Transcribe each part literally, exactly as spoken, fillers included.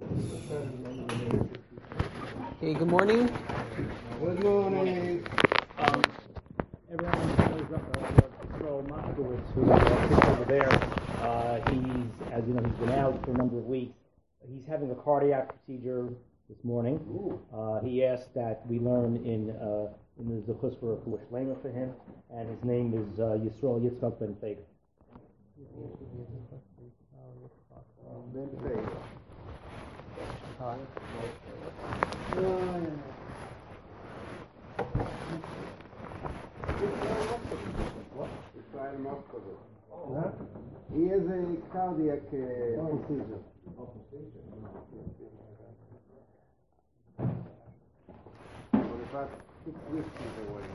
Okay, good morning. Good morning. Um, everyone knows Earl Moskowitz, who uh, sits over there. Uh, he's, as you know, he's been out for a number of weeks. He's having a cardiac procedure this morning. Uh, he asked that we learn in uh, in the Zechus for Refuah Shlema for him, and his name is uh, Yisrael Yitzchak Ben Feiga. Ben Feiga. Israel Moskowitz. He has a cardiac uh, procedure. For the past six weeks he's away.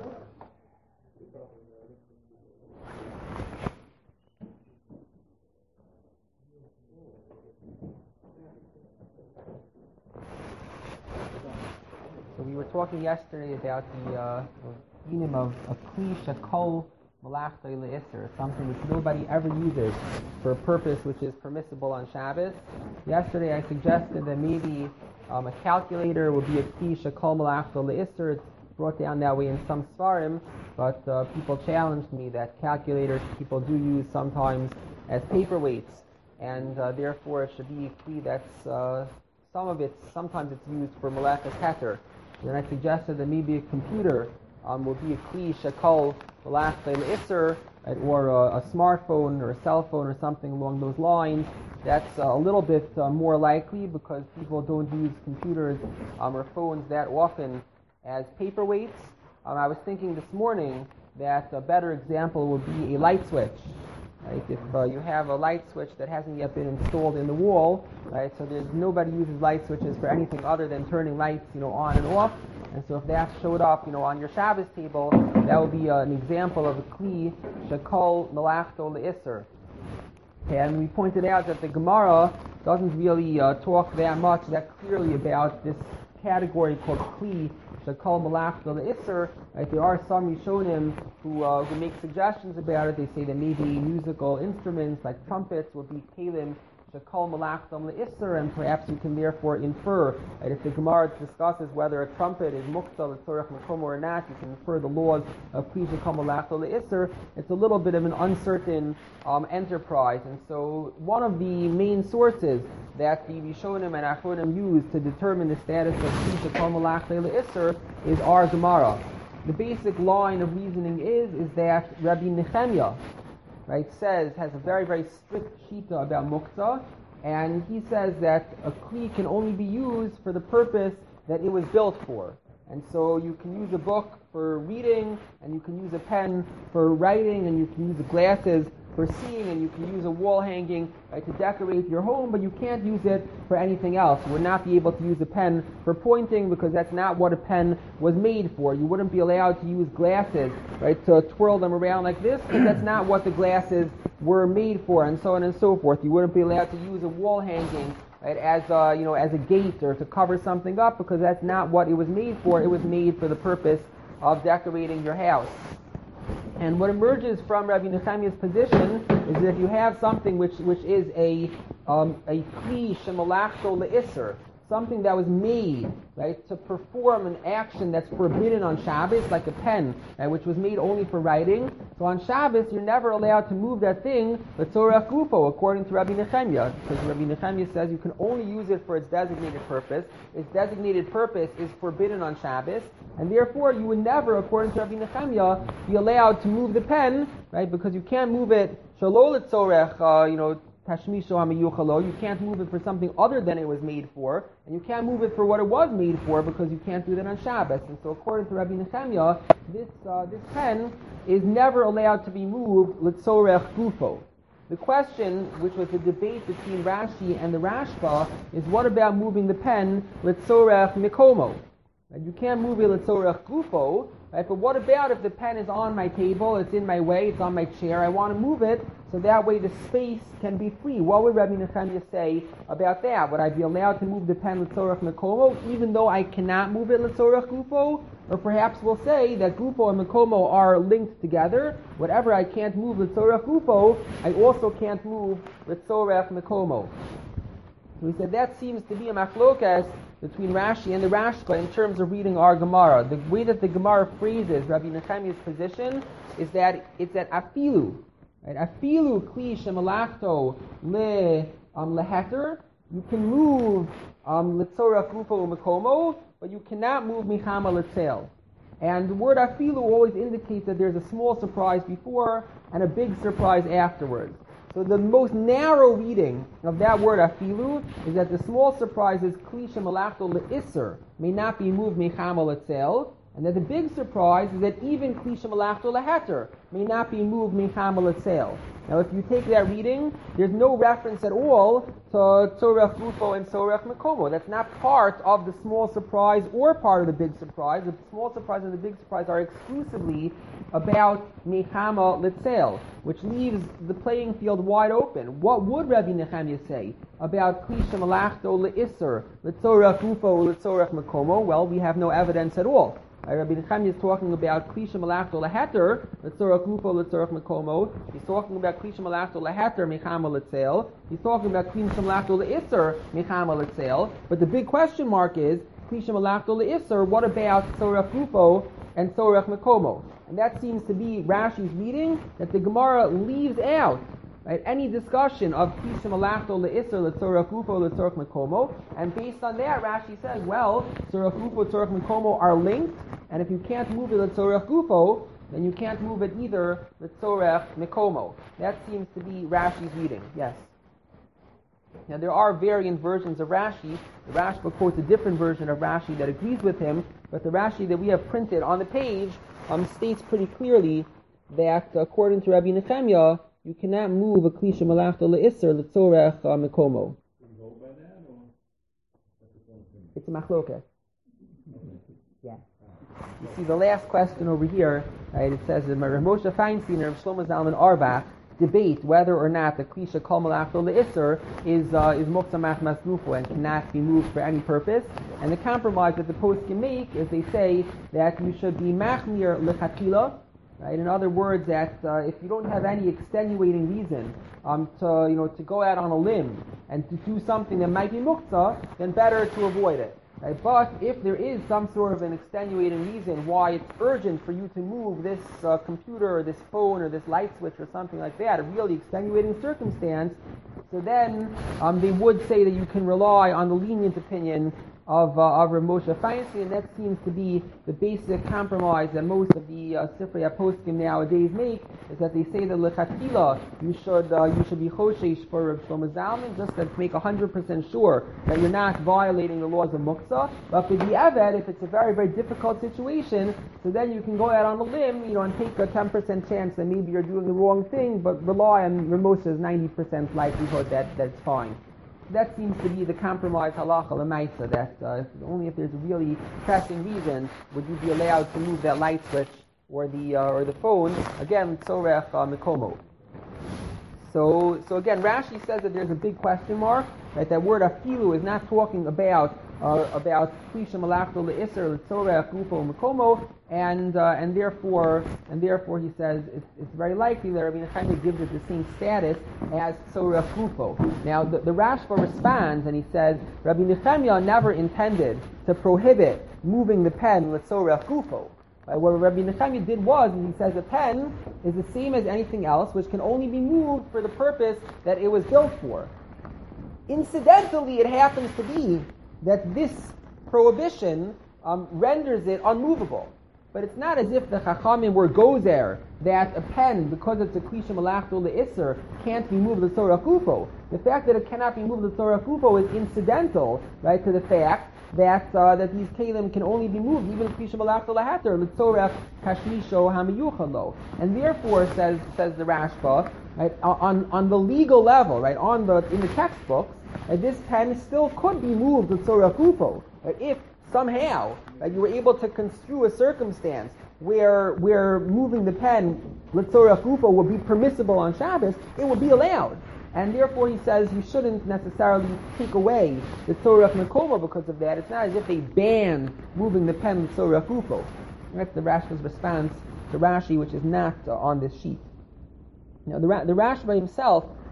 So we were talking yesterday about the uh, dinim of of kli shekol malachtoi le'isser, something which nobody ever uses for a purpose which is permissible on Shabbos. Yesterday I suggested that maybe um, a calculator would be a kli shekol malachtoi le'isser. It's brought down that way in some svarim, but uh, people challenged me that calculators people do use sometimes as paperweights, and uh, therefore it should be a kli that's uh, some of it, sometimes it's used for malachas heter. Then I suggested that maybe a computer um, would be a kli shekol malachas le'isser, or a, a smartphone or a cell phone or something along those lines. That's uh, a little bit uh, more likely because people don't use computers um, or phones that often as paperweights. Um, I was thinking this morning that a better example would be a light switch. Right? If uh, you have a light switch that hasn't yet been installed in the wall, right? So there's nobody uses light switches for anything other than turning lights, you know, on and off. And so if that showed up, you know, on your Shabbos table, that would be uh, an example of a kli shekol malachto le'isser. And we pointed out that the Gemara doesn't really uh, talk that much, that clearly about this category called kli shekol malachto le'isser. Right? There are some Rishonim who uh, who make suggestions about it. They say that maybe musical instruments like trumpets would be kelim shekol malachto le'isser, and perhaps you can therefore infer that if the Gemara discusses whether a trumpet is muktzah l'tzorech makom or not, you can infer the laws of kli shekol malachto le'isser. It's a little bit of an uncertain um, enterprise, and so one of the main sources that the Rishonim and Achronim use to determine the status of kli shekol malachto le'isser is our Gemara. The basic line of reasoning is is that Rabbi Nechemia, right, says, has a very, very strict shita about muktzah, and he says that a kli can only be used for the purpose that it was built for. And so you can use a book for reading, and you can use a pen for writing, and you can use glasses for seeing, and you can use a wall hanging right, to decorate your home, but you can't use it for anything else. You would not be able to use a pen for pointing because that's not what a pen was made for. You wouldn't be allowed to use glasses, right, to twirl them around like this because that's not what the glasses were made for, and so on and so forth. You wouldn't be allowed to use a wall hanging right, as a, you know, as a gate or to cover something up because that's not what it was made for. It was made for the purpose of decorating your house. And what emerges from Rabbi Nechemia's position is that if you have something which which is a um, a kli shemalachto le'isser, something that was made, right, to perform an action that's forbidden on Shabbos, like a pen, right, which was made only for writing. So on Shabbos, you're never allowed to move that thing l'tzorech gufo, according to Rabbi Nechemia, because Rabbi Nechemia says you can only use it for its designated purpose. Its designated purpose is forbidden on Shabbos, and therefore you would never, according to Rabbi Nechemia, be allowed to move the pen, right, because you can't move it shelo l'tzorech, uh, you know, Tashmisho hamiyuchalo. You can't move it for something other than it was made for, and you can't move it for what it was made for because you can't do that on Shabbos. And so, according to Rabbi Nechemia, this uh, this pen is never allowed to be moved l'tzorech gufo. The question, which was the debate between Rashi and the Rashba, is what about moving the pen l'tzorech mikomo? And you can't move it l'tzorech gufo, right? But what about if the pen is on my table, it's in my way, it's on my chair, I want to move it, so that way the space can be free. What would Rabbi Nechemia say about that? Would I be allowed to move the pen l'tzorech mekomo, even though I cannot move it l'tzorech gufo? Or perhaps we'll say that gufo and mekomo are linked together. Whatever I can't move l'tzorech gufo, I also can't move l'tzorech mekomo. So he said that seems to be a machlokas between Rashi and the Rashba in terms of reading our Gemara. The way that the Gemara phrases Rabbi Nechemiah's position is that it's that afilu, right? Afilu kli shemalachto le um, leheter. You can move um, litzorach gufo u'mekomo, but you cannot move michama litzel. And the word afilu always indicates that there's a small surprise before and a big surprise afterwards. So the most narrow reading of that word afilu is that the small surprise is kli shemalachto le'isser, may not be moved michama litzel, and that the big surprise is that even kli shemalachto leheter may not be moved michama litzel. Now, if you take that reading, there's no reference at all to tzorech gufo and tzorech mekomo. That's not part of the small surprise or part of the big surprise. The small surprise and the big surprise are exclusively about mechama litzel, which leaves the playing field wide open. What would Rabbi Nechemiah say about kli shemalachto le'isser, letzorech gufo, letzorech mekomo? Well, we have no evidence at all. Uh, Rabbi Nechemiah is talking about kli shemalachto leheter, letzorach gufo, letzorach mekomo. He's talking about kli shemalachto leheter, mechama litzel. He's talking about kli shemalachto le'isser, mechama litzel. But the big question mark is kli shemalachto le'isser. What about tzorach gufo and tzorach mekomo? And that seems to be Rashi's reading, that the Gemara leaves out right, any discussion of kli shemalachto le'isser, letzorach gufo, letzorach mekomo. And based on that, Rashi says, well, tzorach gufo, tzorach mekomo are linked. And if you can't move it letzorech gufo, then you can't move it either letzorech mekomo. That seems to be Rashi's reading. Yes. Now there are variant versions of Rashi. The Rashba quotes a different version of Rashi that agrees with him, but the Rashi that we have printed on the page um, states pretty clearly that according to Rabbi Nechemiah, you cannot move a kli shemalachto le'isser letzorech uh, mekomo. It's a machloket. Yeah. You see the last question over here, right, it says that Rav Moshe Feinstein and Rav Shlomo Zalman Auerbach debate whether or not the klisha kol malachto le'isser is uh, is muktzah machmas gufo and cannot be moved for any purpose. And the compromise that the poskim make is they say that you should be machmir lechatila, right? In other words, that uh, if you don't have any extenuating reason um, to you know to go out on a limb and to do something that might be muktzah, then better to avoid it. Right? But if there is some sort of an extenuating reason why it's urgent for you to move this uh, computer or this phone or this light switch or something like that, a really extenuating circumstance, so then um, they would say that you can rely on the lenient opinion of uh, of Rav Moshe Feinstein, and that seems to be the basic compromise that most of the uh, Sifrei HaPoskim nowadays make, is that they say that lechatila you should uh, you should be choshesh for Rav Shlomo Zalman, just to make one hundred percent sure that you're not violating the laws of muktzah. But for the Eved, if it's a very, very difficult situation, so then you can go out on a limb, you know, and take a ten percent chance that maybe you're doing the wrong thing, but rely on Rav Moshe's ninety percent likelihood that that's fine. That seems to be the compromise halacha l'maisa, that uh, only if there's a really pressing reason would you be allowed to move that light switch or the uh, or the phone. Again, tzorech uh, mekomo. So, so again, Rashi says that there's a big question mark. Right, that word afilu is not talking about uh, about kli shemalachto le'isser letzorech gufo mekomo, and uh, and therefore and therefore he says it's, it's very likely that Rabbi Nechemiah gives it the same status as tzorech gufo. Now the, the Rashba responds and he says Rabbi Nechemiah never intended to prohibit moving the pen letzorech gufo. Right, what Rabbi Nechemiah did was, and he says a pen is the same as anything else, which can only be moved for the purpose that it was built for. Incidentally, it happens to be that this prohibition um, renders it unmovable. But it's not as if the Chachamim were gozer that a pen, because it's a kli shemalachto le'isser, can't be moved letzorech gufo. The fact that it cannot be moved letzorech gufo is incidental, right, to the fact that uh, that these kalim can only be moved, even kli shemalachto leheter letzorech kashmisho hamiyuchalo. And therefore, says says the Rashba, right, on on the legal level, right, on the in the textbooks, right, this pen still could be moved letzorech gufo. Right, if somehow right, you were able to construe a circumstance where where moving the pen letzorech gufo would be permissible on Shabbos, it would be allowed. And therefore he says you shouldn't necessarily take away the tzorech mekomo because of that. It's not as if they ban moving the pen tzorech gufo. That's the Rashba's response to Rashi, which is not uh, on this sheet. Now the, Ra- the Rashba himself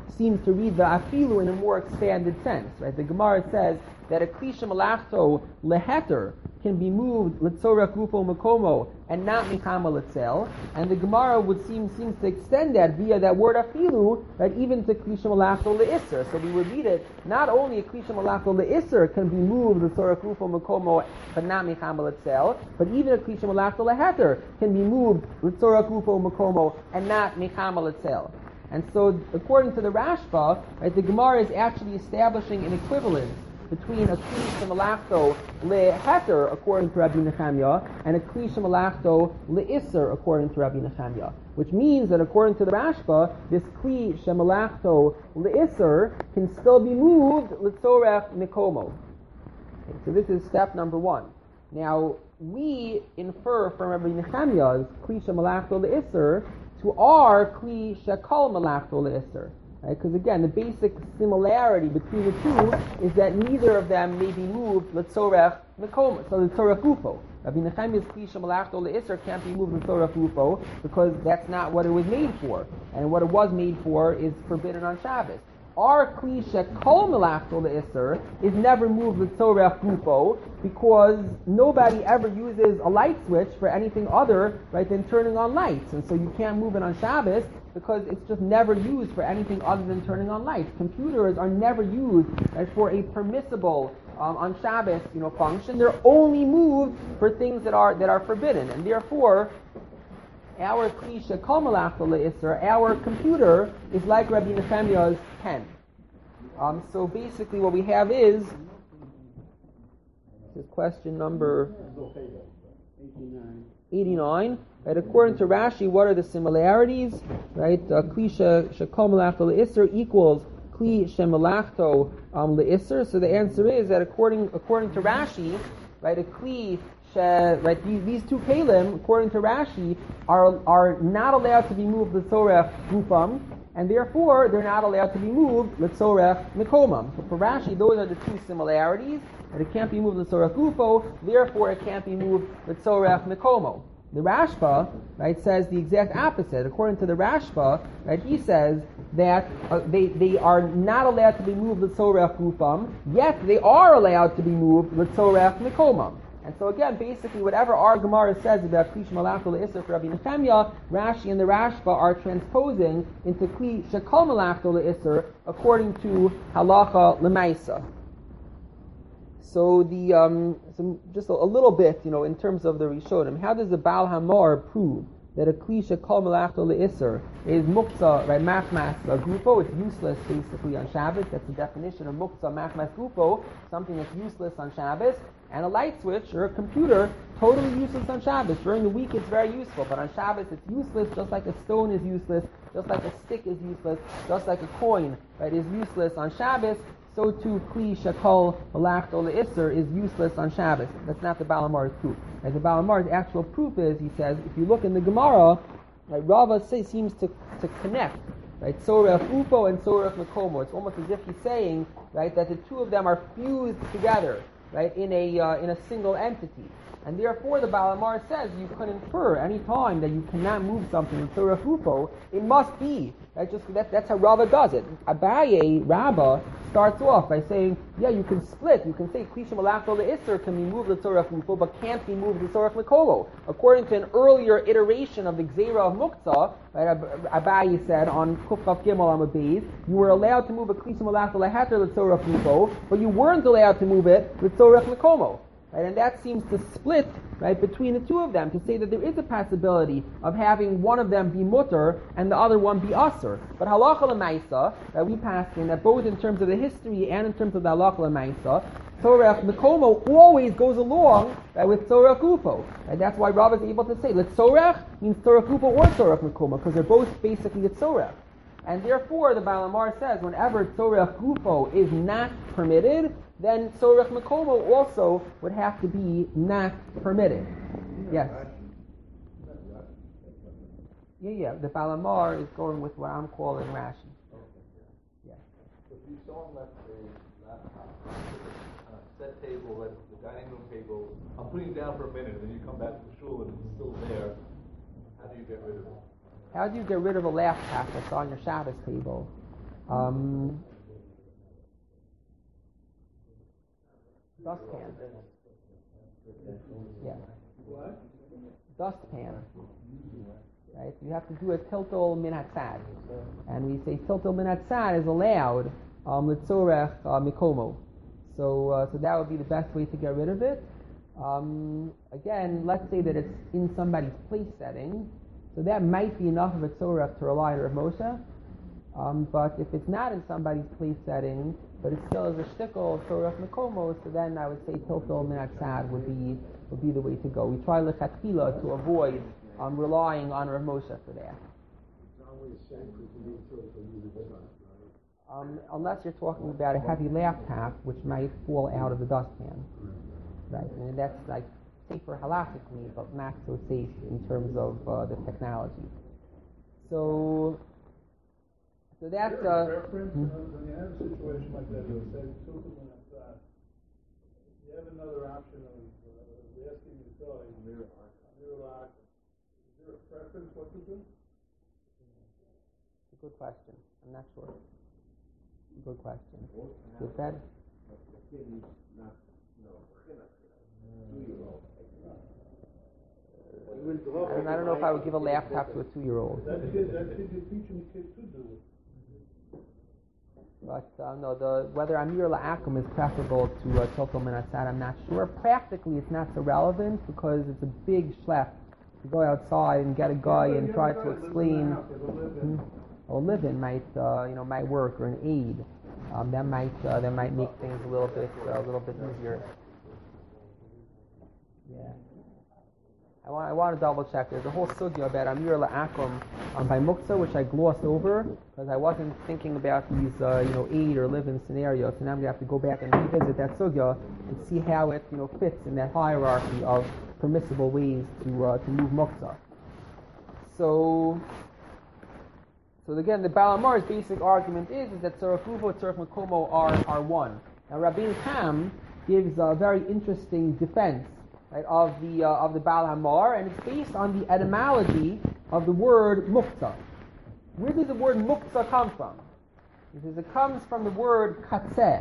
seems to read the afilu in a more expanded sense, right? The Gemara says that a kli shemalachto leheter can be moved litzorach gufo makomo and not mikama litzel, and the Gemara would seem seems to extend that via that word afilu, right, even to kli shemalachto leisser. So we would read it not only a kli shemalachto leisser can be moved litzorach gufo makomo but not mikama litzel, but even a kli shemalachto leheter can be moved litzorach gufo makomo and not mikama litzel. And so, according to the Rashba, right, the Gemara is actually establishing an equivalence between a kli shemalachto leheter, according to Rabbi Nechemya, and a kli shemalachto leisser, according to Rabbi Nechemya. Which means that according to the Rashba, this kli shemalachto leisser can still be moved litzorech mikomo. Okay, so this is step number one. Now, we infer from Rabbi Nechemya's kli shemalachto leisser to our kli shekol malachto leisser. Because right? Again, the basic similarity between the two is that neither of them may be moved litzorech mikoma, so litzorech gufo. Rabbi Nechemya's kli shemalachto leisser can't be moved litzorech gufo because that's not what it was made for, and what it was made for is forbidden on Shabbos. Our kli shekol malachto leisser is never moved litzorech gufo because nobody ever uses a light switch for anything other, right, than turning on lights, and so you can't move it on Shabbos because it's just never used for anything other than turning on lights. Computers are never used right, for a permissible um, on Shabbos, you know, function. They're only moved for things that are that are forbidden, and therefore, our kli shekol malachto leisser, our computer, is like Rabbi Nechemya's pen. Um, so basically, what we have is this is question number eighty-nine. Right, according to Rashi, what are the similarities? Right, kli shekol malachto leisser equals kli shemalachto um, leisser. So the answer is that according according to Rashi, right, a kli right, these, these two kalim, according to Rashi, are are not allowed to be moved litzorech gufam, and therefore they're not allowed to be moved litzorech mikomam. So for Rashi, those are the two similarities, that it can't be moved litzorech gufo, therefore it can't be moved litzorech mikomo. The Rashba, right, says the exact opposite. According to the Rashba, right, he says that uh, they they are not allowed to be moved litzorech gufam, yet they are allowed to be moved litzorech mikomam. And so again, basically, whatever our Gemara says about kli shemalachto leisser for Rabbi Nechemya, Rashi and the Rashba are transposing into kli shekol malachto leisser according to halacha lemaisa. So the um, some, just a, a little bit, you know, in terms of the Rishonim, how does the Baal Hamor prove that a kli shekol malachto leisser is muktzah, right, machmas gufo? It's useless basically on Shabbos. That's the definition of muktzah machmas gufo, something that's useless on Shabbos. And a light switch or a computer, totally useless on Shabbos. During the week it's very useful, but on Shabbos it's useless, just like a stone is useless, just like a stick is useless, just like a coin, right, is useless on Shabbos. So too kli shekol malachto leisser is useless on Shabbos. That's not the Baal Hamar's proof. Right, the Baal Hamar's actual proof is, he says, if you look in the Gemara, right, Rava say, seems to, to connect, right, sorech ufo and sorech mekomo. It's almost as if he's saying, right, that the two of them are fused together, right, in a uh, in a single entity. And therefore the Baal Hamar says you can infer any time that you cannot move something in Torah Fufo, it must be. Right? Just that, that's how Rava does it. Abaye, Rabbah, starts off by saying, yeah, you can split. You can say Kli shemalachto leisser can be moved to Torah Fufo, but can't be moved to Torah Mikolo. According to an earlier iteration of the Gzeira of Muktzah, right, Abaye said on Kufaf Gimel Amabeis, you were allowed to move a Kli shemalachto leheter to Torah Fufo, but you weren't allowed to move it to Torah Mikomo. Right, and that seems to split, right, between the two of them, to say that there is a possibility of having one of them be mutter and the other one be usser. But halacha l'maisa, that we passed in, that both in terms of the history and in terms of the halacha l'maisa, Torah Mikomo always goes along, right, with Torah Gufo. And that's why Rav is able to say, let Torah means Torah Gufo or Torah Mikomo, because they're both basically a Torah. And therefore, the Baal Hamar says, whenever Torah Gufo is not permitted, then Sorech Mekomo also would have to be not permitted. Yes. Yeah, yeah. The Baal Hamar is going with what I'm calling Rashi. Yeah. If you saw him left a laptop, a set table, like the dining room table, I'm putting it down for a minute, and then you come back to shul and it's still there, how do you get rid of it? How do you get rid of a laptop that's on your Shabbos table? Um, dustpan. Yeah. Dustpan. Right? You have to do a tiltul min hatzad. And we say tiltul min hatzad is allowed um, litzorech uh, mikomo. So, uh, so that would be the best way to get rid of it. Um, again, let's say that it's in somebody's place setting. So that might be enough of a tzorech to rely on Rav Moshe. Um, but if it's not in somebody's place setting, but it still is a shtickle tzorech mikomo, so then I would say tiltul min hatzad would be would be the way to go. We try lechatchila to avoid um, relying on Rav Moshe for that. Um, unless you're talking about a heavy laptop, which might fall out of the dustpan, right? And that's like safer halakhically, but not so safe in terms of uh, the technology. So, so that's Is there uh, a preference hmm? uh, when you have a situation like that, you say tilted when it's uh, you have another option of uh, asking the guy mirror lock. Is there a preference what to do? It's a good question. I'm not sure. Good question. Good said. I don't, I don't know if I would give a laptop to a two-year-old. That kid, that kid, you're teaching the kid to do it. But uh, no, the whether Amir La'akum is preferable to uh, Tiltul Min Hatzad, I'm not sure. Practically, it's not so relevant because it's a big schlep to go outside and get a guy and try to explain. Hmm, or live-in might, uh, you know, might work, or an aid. Um, that might uh, that might make things a little bit uh, a little bit easier. Yeah. I want I want to double check. There's a whole sugya about Amir La'akum um, by Muktzah, which I glossed over because I wasn't thinking about these uh, you know aid or live-in scenarios. So now I'm gonna have to go back and revisit that sugya and see how it you know fits in that hierarchy of permissible ways to uh, to move Muktzah. So. So again, the Baal Hamar's basic argument is, is that Tzorech Ruvo and Tzorech Makomo are, are one. Now Rabbeinu Tam gives a very interesting defense right, of the uh, of the Baal Hamar, and it's based on the etymology of the word muktzah. Where does the word muktzah come from? He says it comes from the word katzeh.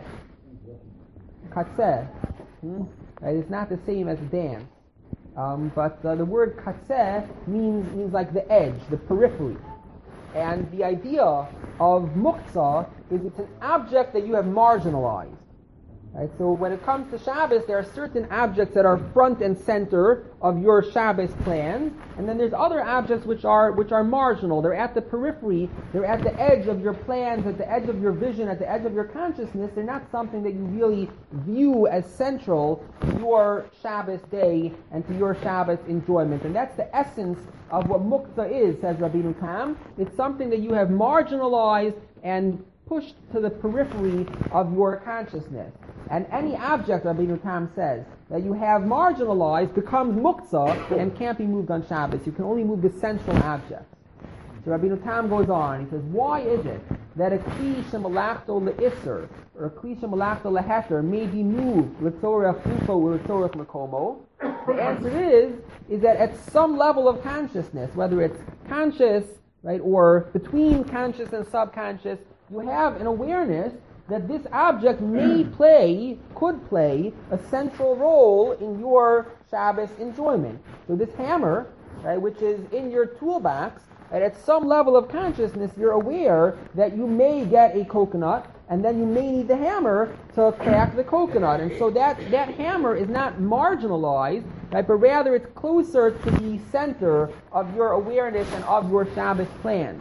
Katzeh. Hmm? Right, it's not the same as dance. Um, but uh, the word katzeh means means like the edge, the periphery. And the idea of muktzah is it's an object that you have marginalized. Right? So when it comes to Shabbos, there are certain objects that are front and center of your Shabbos plans, and then there's other objects which are which are marginal. They're at the periphery, they're at the edge of your plans, at the edge of your vision, at the edge of your consciousness. They're not something that you really view as central to your Shabbos day and to your Shabbos enjoyment. And that's the essence of what muktzah is, says Rabbeinu Tam. It's something that you have marginalized and pushed to the periphery of your consciousness. And any object, Rabbeinu Tam says, that you have marginalized becomes muktzah and can't be moved on Shabbos. You can only move the central objects. So Rabbeinu Tam goes on. He says, why is it that a kli shemalachto le'isser or a kli shemalachto le'heter may be moved l'tzorech gufo or l'tzorech makomo? The answer is, is that at some level of consciousness, whether it's conscious, right, or between conscious and subconscious, you have an awareness that this object may play, could play, a central role in your Shabbos enjoyment. So this hammer, right, which is in your toolbox, right, at some level of consciousness, you're aware that you may get a coconut, and then you may need the hammer to crack the coconut. And so that, that hammer is not marginalized, right, but rather it's closer to the center of your awareness and of your Shabbos plans.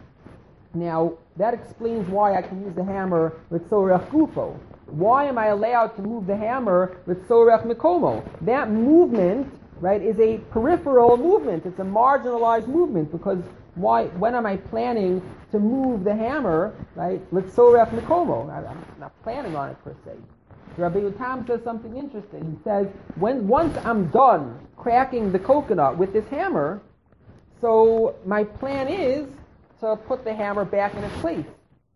Now, that explains why I can use the hammer with tzorech gufo. Why am I allowed to move the hammer with tzorech mikomo? That movement, right, is a peripheral movement. It's a marginalized movement because why? When am I planning to move the hammer, right, with tzorech mikomo? I'm not planning on it per se. Rabbeinu Tam says something interesting. He says, when once I'm done cracking the coconut with this hammer, so my plan is to put the hammer back in its place.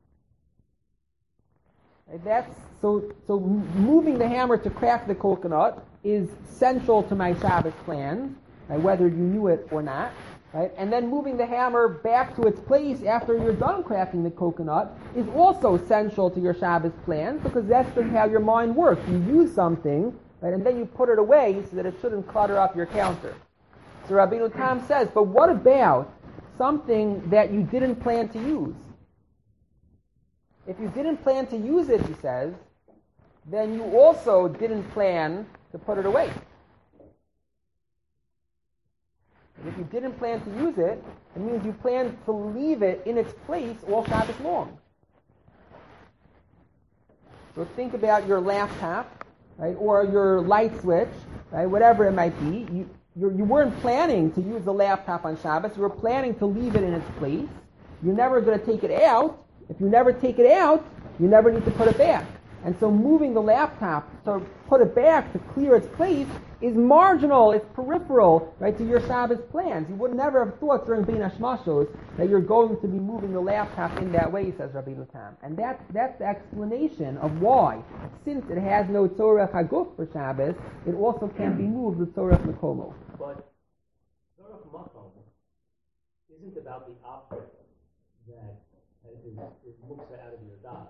Right, that's so. So moving the hammer to crack the coconut is central to my Shabbos plans, right, whether you knew it or not. right? And then moving the hammer back to its place after you're done cracking the coconut is also central to your Shabbos plans, because that's just how your mind works. You use something, right, and then you put it away so that it shouldn't clutter up your counter. So Rabbeinu Tam says, but what about something that you didn't plan to use? If you didn't plan to use it, he says, then you also didn't plan to put it away. And if you didn't plan to use it, it means you plan to leave it in its place all Shabbos long. So think about your laptop, right, or your light switch, right, whatever it might be. You, you're, you weren't planning to use the laptop on Shabbos. You were planning to leave it in its place. You're never going to take it out. If you never take it out, you never need to put it back. And so moving the laptop to put it back to clear its place is marginal, it's peripheral, right, to your Shabbos plans. You would never have thought during Bein Hashmashos that you're going to be moving the laptop in that way, says Rabbi Tam. And that's, that's the explanation of why, since it has no Tzorech Haguf for Shabbos, it also can't be moved with Tzorech Mekomo. But Tzorech Makom isn't about the object that is, is muksa out of your das.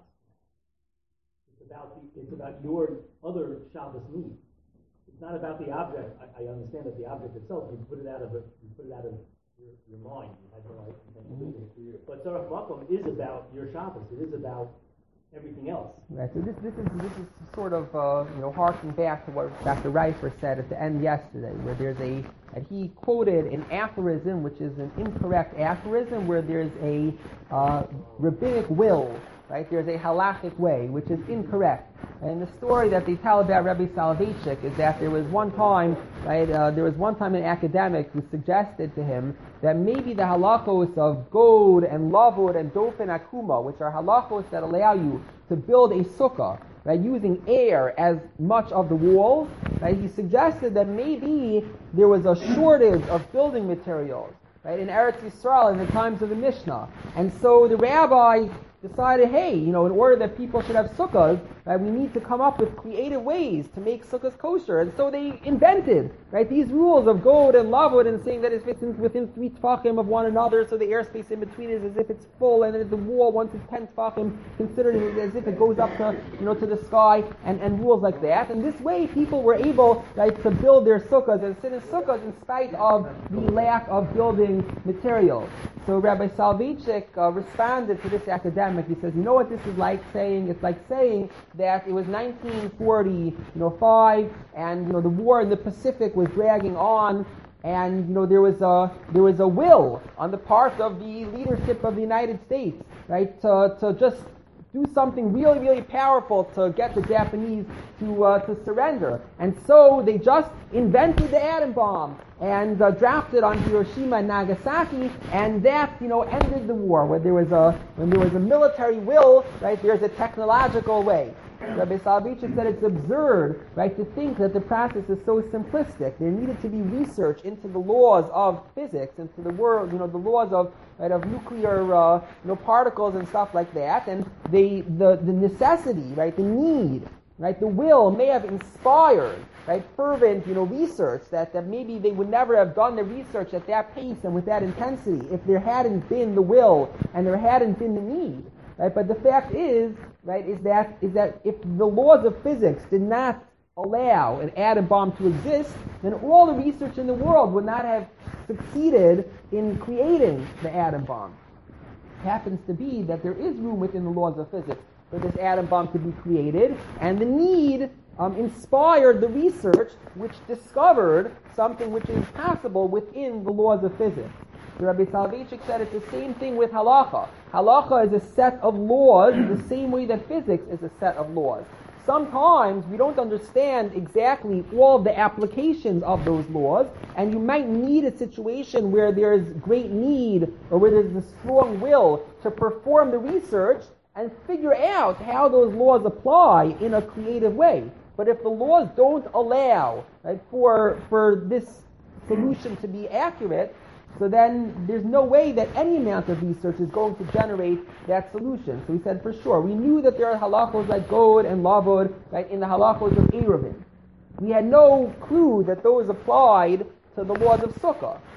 It's about the, it's about your other Shabbos needs. It's not about the object. I, I understand that the object itself, you put it out of it, you put it out of your, your mind. You had no intention to do it. But Tzorech Makom is about your Shabbos. It is about everything else. Right. So this this is this is sort of uh, you know harking back to what Doctor Reifer said at the end yesterday, where there's a and he quoted an aphorism which is an incorrect aphorism, where there's a uh, rabbinic will. Right, there's a halachic way, which is incorrect. And the story that they tell about Rabbi Soloveitchik is that there was one time, right, uh, there was one time an academic who suggested to him that maybe the halachos of god and lavud and dofen akuma, which are halachos that allow you to build a sukkah, right, using air as much of the walls, right, he suggested that maybe there was a shortage of building materials, right, in Eretz Yisrael in the times of the Mishnah. And so the rabbi decided, hey, you know, in order that people should have sukkahs, right, we need to come up with creative ways to make sukkahs kosher. And so they invented, right, these rules of god and lavud, and saying that it's within, within three tefachim of one another, so the airspace in between is as if it's full, and then the wall, once it's ten tefachim, considered as if it goes up to, you know, to the sky, and, and rules like that. And this way, people were able, right, to build their sukkahs and sit in sukkahs in spite of the lack of building materials. So Rabbi Soloveitchik uh, responded to this academic. He says, you know what this is like saying? It's like saying that it was nineteen forty-five, and you know the war in the Pacific was dragging on, and you know there was a there was a will on the part of the leadership of the United States, right, to to just do something really, really powerful to get the Japanese to uh, to surrender. And so they just invented the atom bomb and uh, dropped it on Hiroshima and Nagasaki, and that, you know, ended the war. Where there was a when there was a military will, right, there's a technological way. Rabbi Soloveitchik said it's absurd, right, to think that the process is so simplistic. There needed to be research into the laws of physics, into the world, you know, the laws of right, of nuclear, uh, you know, particles and stuff like that. And the the the necessity, right, the need, right, the will may have inspired, right, fervent, you know, research that, that maybe they would never have done the research at that pace and with that intensity if there hadn't been the will and there hadn't been the need. Right, but the fact is, right, is that is that if the laws of physics did not allow an atom bomb to exist, then all the research in the world would not have succeeded in creating the atom bomb. It happens to be that there is room within the laws of physics for this atom bomb to be created, and the need um, inspired the research which discovered something which is possible within the laws of physics. Rabbi Soloveitchik said it's the same thing with halacha. Halacha is a set of laws the same way that physics is a set of laws. Sometimes we don't understand exactly all the applications of those laws, and you might need a situation where there's great need or where there's a strong will to perform the research and figure out how those laws apply in a creative way. But if the laws don't allow, right, for for this solution to be accurate, so then there's no way that any amount of research is going to generate that solution. So he said, for sure, we knew that there are halachos like god and lavud, right, in the halachos of Eruvin. We had no clue that those applied to the laws of sukkah.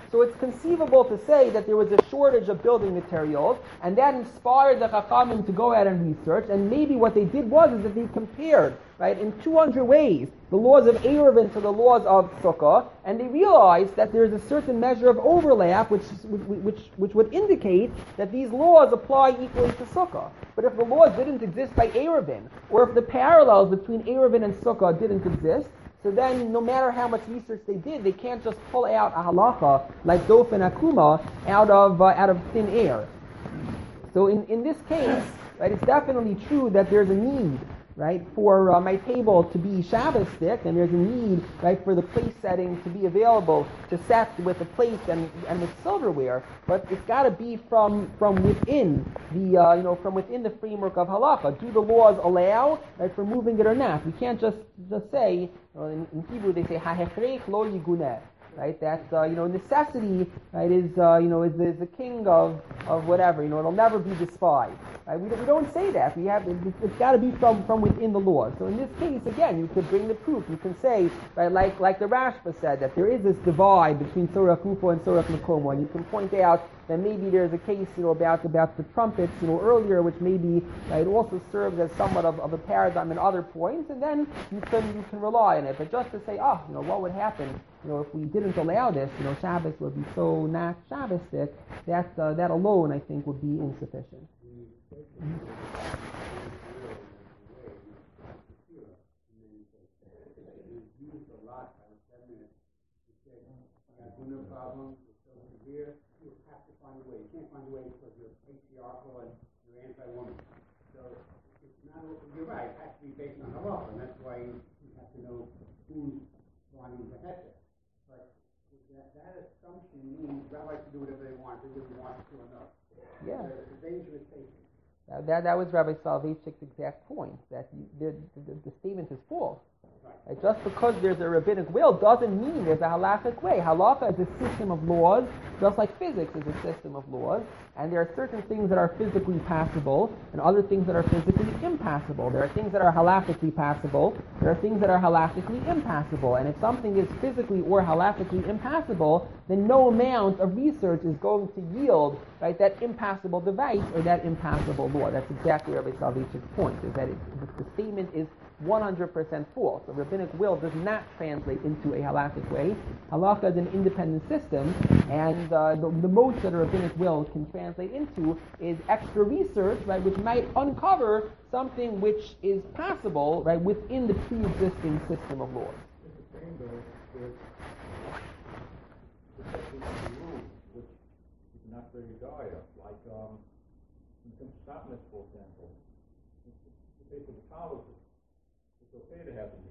So it's conceivable to say that there was a shortage of building materials, and that inspired the Chachamim to go out and research, and maybe what they did was is that they compared, right, in two hundred ways, the laws of Eruvin to the laws of Sukkah, and they realized that there's a certain measure of overlap which, which, which would indicate that these laws apply equally to Sukkah. But if the laws didn't exist by Eruvin, or if the parallels between Eruvin and Sukkah didn't exist, so then no matter how much research they did, they can't just pull out a halacha like Dof and Akuma out of, uh, out of thin air. So in, in this case, right, it's definitely true that there's a need, right, for uh, my table to be Shabbos stick, and there's a need, right, for the place setting to be available to set with the plate and, and with silverware, but it's got to be from from within the uh, you know from within the framework of halacha. Do the laws allow, right, for moving it or not? We can't just just say, well, in, in Hebrew they say hahechrech lo yiguneh. Right, that uh, you know necessity, right, is uh, you know is the, is the king of, of whatever, you know it'll never be despised. Right? We, don't, we don't say that. We have it, it's got to be from, from within the law. So in this case, again, you could bring the proof. You can say, right, like like the Rashba said, that there is this divide between Sorach Kufa and Sorach Makomo, and you can point out that maybe there's a case, you know, about about the trumpets, you know, earlier, which maybe right, also serves as somewhat of, of a paradigm in other points, and then you can you can rely on it. But just to say, oh, you know, what would happen, you know, if we didn't allow this, you know, Shabbos would be so not Shabbos-ic, that uh, that alone, I think, would be insufficient. No problem. So here, you have to find a way. You can't find a way because you're patriarchal and you're anti-woman. So it's not. You're right. It has to be based on halacha, and that's why you have to know who's wanting to head it. But that, that assumption means rabbis can do whatever they want. They really want to or not. Yeah. It's a dangerous statement. Uh, that that was Rabbi Soloveitchik's exact point. That you, the, the the statement is false. Right, just because there's a rabbinic will doesn't mean there's a halachic way. Halacha is a system of laws, just like physics is a system of laws, and there are certain things that are physically passable and other things that are physically impassable. There are things that are halachically passable, there are things that are halachically impassable, and if something is physically or halachically impassable, then no amount of research is going to yield, right, that impassable device or that impassable law. That's exactly Rabbi Soloveitchik's point, is that it, the, the statement is one hundred percent false. The rabbinic will does not translate into a halachic way. Halacha is an independent system, and uh, the, the most that a rabbinic will can translate into is extra research, right, which might uncover something which is possible, right, within the pre-existing system of laws. It's the same though, with the section of the rules, which is not very dire, like um, in some Shabbos, for example, the case of the college, it's okay to have the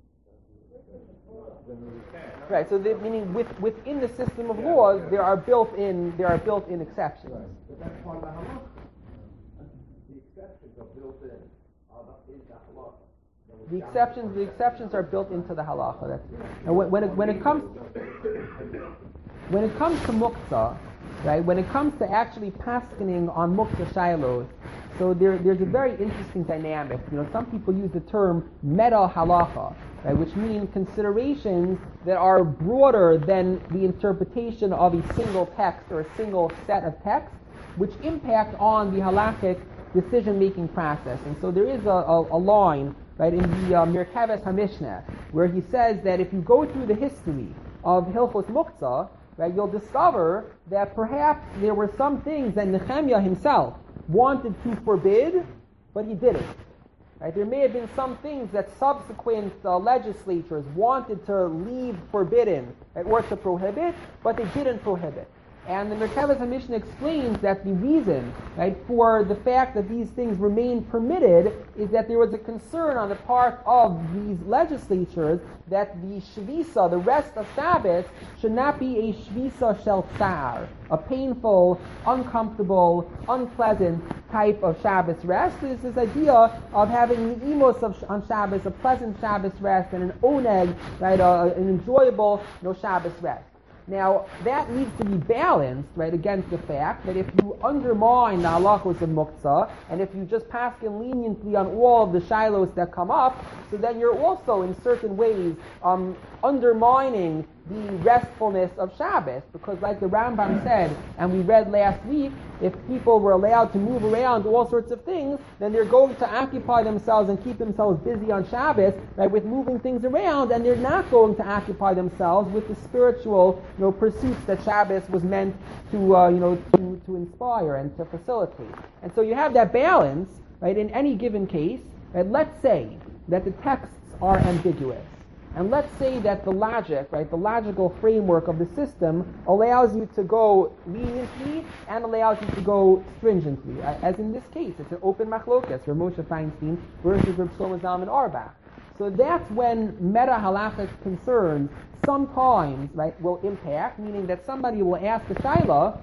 research. Right. So, the, meaning with, within the system of laws, there are built-in there are built-in exceptions. Right. But that's part of the halacha. The exceptions are built in. Are the, is the halacha. The exceptions the exceptions are built into the halacha. That's, and when, when it when it comes when it comes to muktzah, right? When it comes to actually paskening on muktzah shilos, so there there's a very interesting dynamic. You know, some people use the term meta halacha, right, which means considerations that are broader than the interpretation of a single text or a single set of texts, which impact on the halakhic decision-making process. And so there is a, a, a line, right, in the uh, Merkaves HaMishnah, where he says that if you go through the history of Hilchos Muktzah, right, you'll discover that perhaps there were some things that Nehemiah himself wanted to forbid, but he didn't. Right? There may have been some things that subsequent uh, legislatures wanted to leave forbidden, right, or to prohibit, but they didn't prohibit. And the Merkaves HaMishnah explains that the reason, right, for the fact that these things remain permitted is that there was a concern on the part of these legislatures that the Shvisa, the rest of Shabbos, should not be a Shvisa shel tsar, a painful, uncomfortable, unpleasant type of Shabbos rest. There's this idea of having the emos of, on Shabbos, a pleasant Shabbos rest, and an oneg, right, uh, an enjoyable, you know, Shabbos rest. Now, that needs to be balanced, right, against the fact that if you undermine the halachos of muktzah, and if you just paskin leniently on all of the shilos that come up, so then you're also, in certain ways, um, undermining the restfulness of Shabbos, because like the Rambam said, and we read last week, if people were allowed to move around all sorts of things, then they're going to occupy themselves and keep themselves busy on Shabbos, right, with moving things around, and they're not going to occupy themselves with the spiritual, you know, pursuits that Shabbos was meant to, uh, you know, to, to inspire and to facilitate. And so you have that balance, right, in any given case. Right, let's say that the texts are ambiguous. And let's say that the logic, right, the logical framework of the system allows you to go leniently and allows you to go stringently. As in this case, it's an open machlokas for Moshe Feinstein versus Reb Shlomo Zalman Auerbach. So that's when meta-halachic concerns sometimes, right, will impact, meaning that somebody will ask a shaila,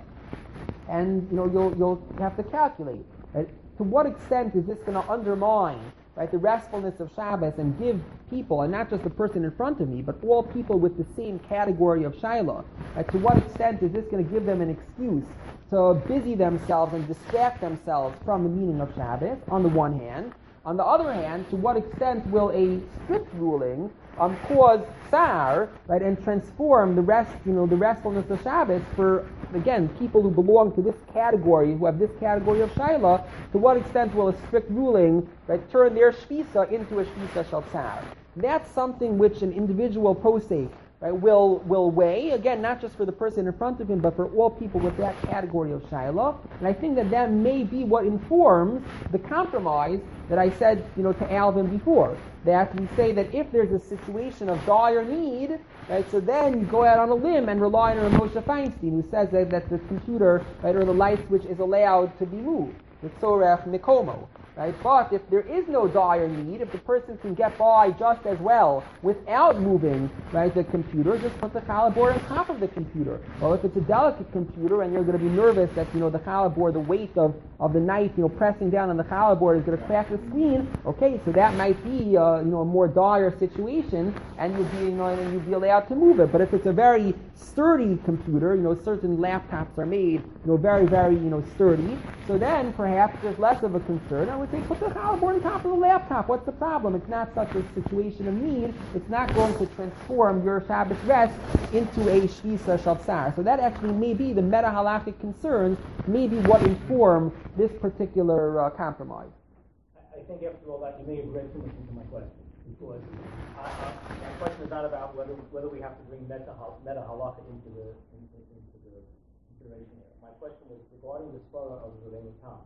and you know you'll you'll have to calculate, right, to what extent is this going to undermine, right, the restfulness of Shabbos and give people, and not just the person in front of me, but all people with the same category of Shaila, right, to what extent is this going to give them an excuse to busy themselves and distract themselves from the meaning of Shabbos, on the one hand. On the other hand, to what extent will a strict ruling um, cause tsar, right, and transform the rest, you know, the restfulness of Shabbos for, again, people who belong to this category, who have this category of Shaila? To what extent will a strict ruling, right, turn their shvisa into a shvisa shel tsar? That's something which an individual posek, right, will will weigh, again, not just for the person in front of him, but for all people with that category of Shaila. And I think that that may be what informs the compromise that I said, you know, to Alvin before, that we say that if there's a situation of dire need, right, so then you go out on a limb and rely on Moshe Feinstein, who says that, that the computer, right, or the light switch is allowed to be moved, the Tzorech Mikomo. Right? But if there is no dire need, if the person can get by just as well without moving, right, the computer, just put the challah board on top of the computer. Well, if it's a delicate computer and you're going to be nervous that, you know, the challah board, the weight of, of the knife, you know, pressing down on the challah board is going to crack the screen, okay, so that might be, uh, you know, a more dire situation, and you'll be, you know, and you'll be allowed to move it. But if it's a very sturdy computer, you know, certain laptops are made, you know, very, very, you know, sturdy, so then perhaps there's less of a concern. I would say put the challah board on top of the laptop. What's the problem? It's not such a situation of need. It's not going to transform your Shabbos rest into a shvisa shel tsar. So that actually may be the meta-halachic concerns, may be what inform this particular uh, compromise. I think after all that, you may have read too much into my question, because I, I, my question is not about whether whether we have to bring meta meta-halacha into the into, into the consideration here. My question was regarding the svara of Rabbeinu Tam.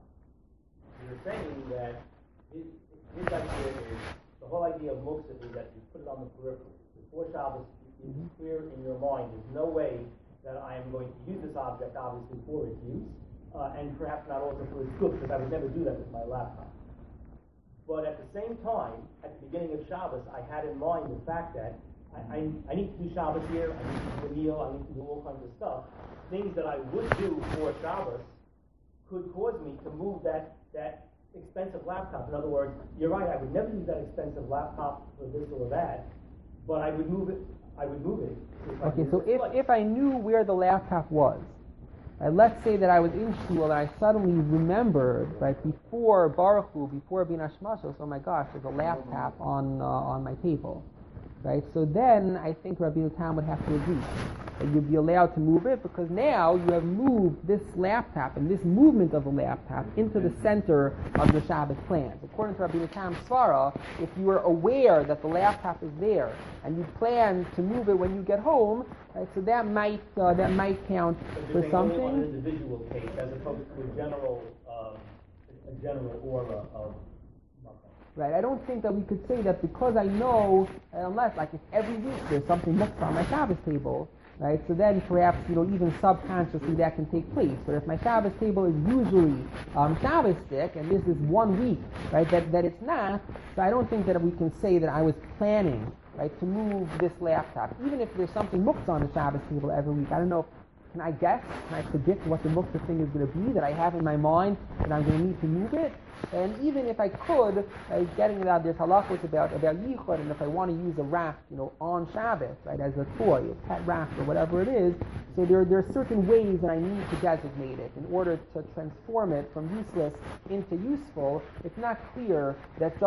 You're saying that his, his idea is, the whole idea of muktzah is that you put it on the periphery. Before Shabbos, it's mm-hmm. clear in your mind, there's no way that I am going to use this object, obviously, for its use, uh, and perhaps not also for its good, because I would never do that with my laptop. But at the same time, at the beginning of Shabbos, I had in mind the fact that I, I, I need to do Shabbos here, I need to do a meal, I need to do all kinds of stuff. Things that I would do for Shabbos could cause me to move that that expensive laptop. In other words, you're right, I would never use that expensive laptop for this or that, but I would move it, I would move it. If okay, so if, if I knew where the laptop was, right, let's say that I was in shul and I suddenly remembered, right, before Baruch Hu, before Bin Hashmashos, oh my gosh, there's a laptop on uh, on my table. Right, so then I think Rabbeinu Tam would have to agree that you'd be allowed to move it, because now you have moved this laptop and this movement of the laptop into the center of your Shabbos plans. According to Rabbeinu Tam's svara, if you are aware that the laptop is there and you plan to move it when you get home, right, so that might uh, that might count for something. Only an individual case as opposed to a general uh, a general aura of. Right, I don't think that we could say that because I know, unless, like, if every week there's something mixed on my Shabbos table, right, so then perhaps, you know, even subconsciously that can take place. But if my Shabbos table is usually um, Shabbos stick, and this is one week, right, that, that it's not, so I don't think that we can say that I was planning, right, to move this laptop. Even if there's something mixed on the Shabbos table every week, I don't know if Can I guess? Can I predict what the muktzah thing is going to be that I have in my mind that I'm going to need to move it? And even if I could, uh, getting it out, there's halachos about about yichud, and if I want to use a raft, you know, on Shabbos, right, as a toy, a pet raft or whatever it is, so there there are certain ways that I need to designate it in order to transform it from useless into useful. It's not clear that just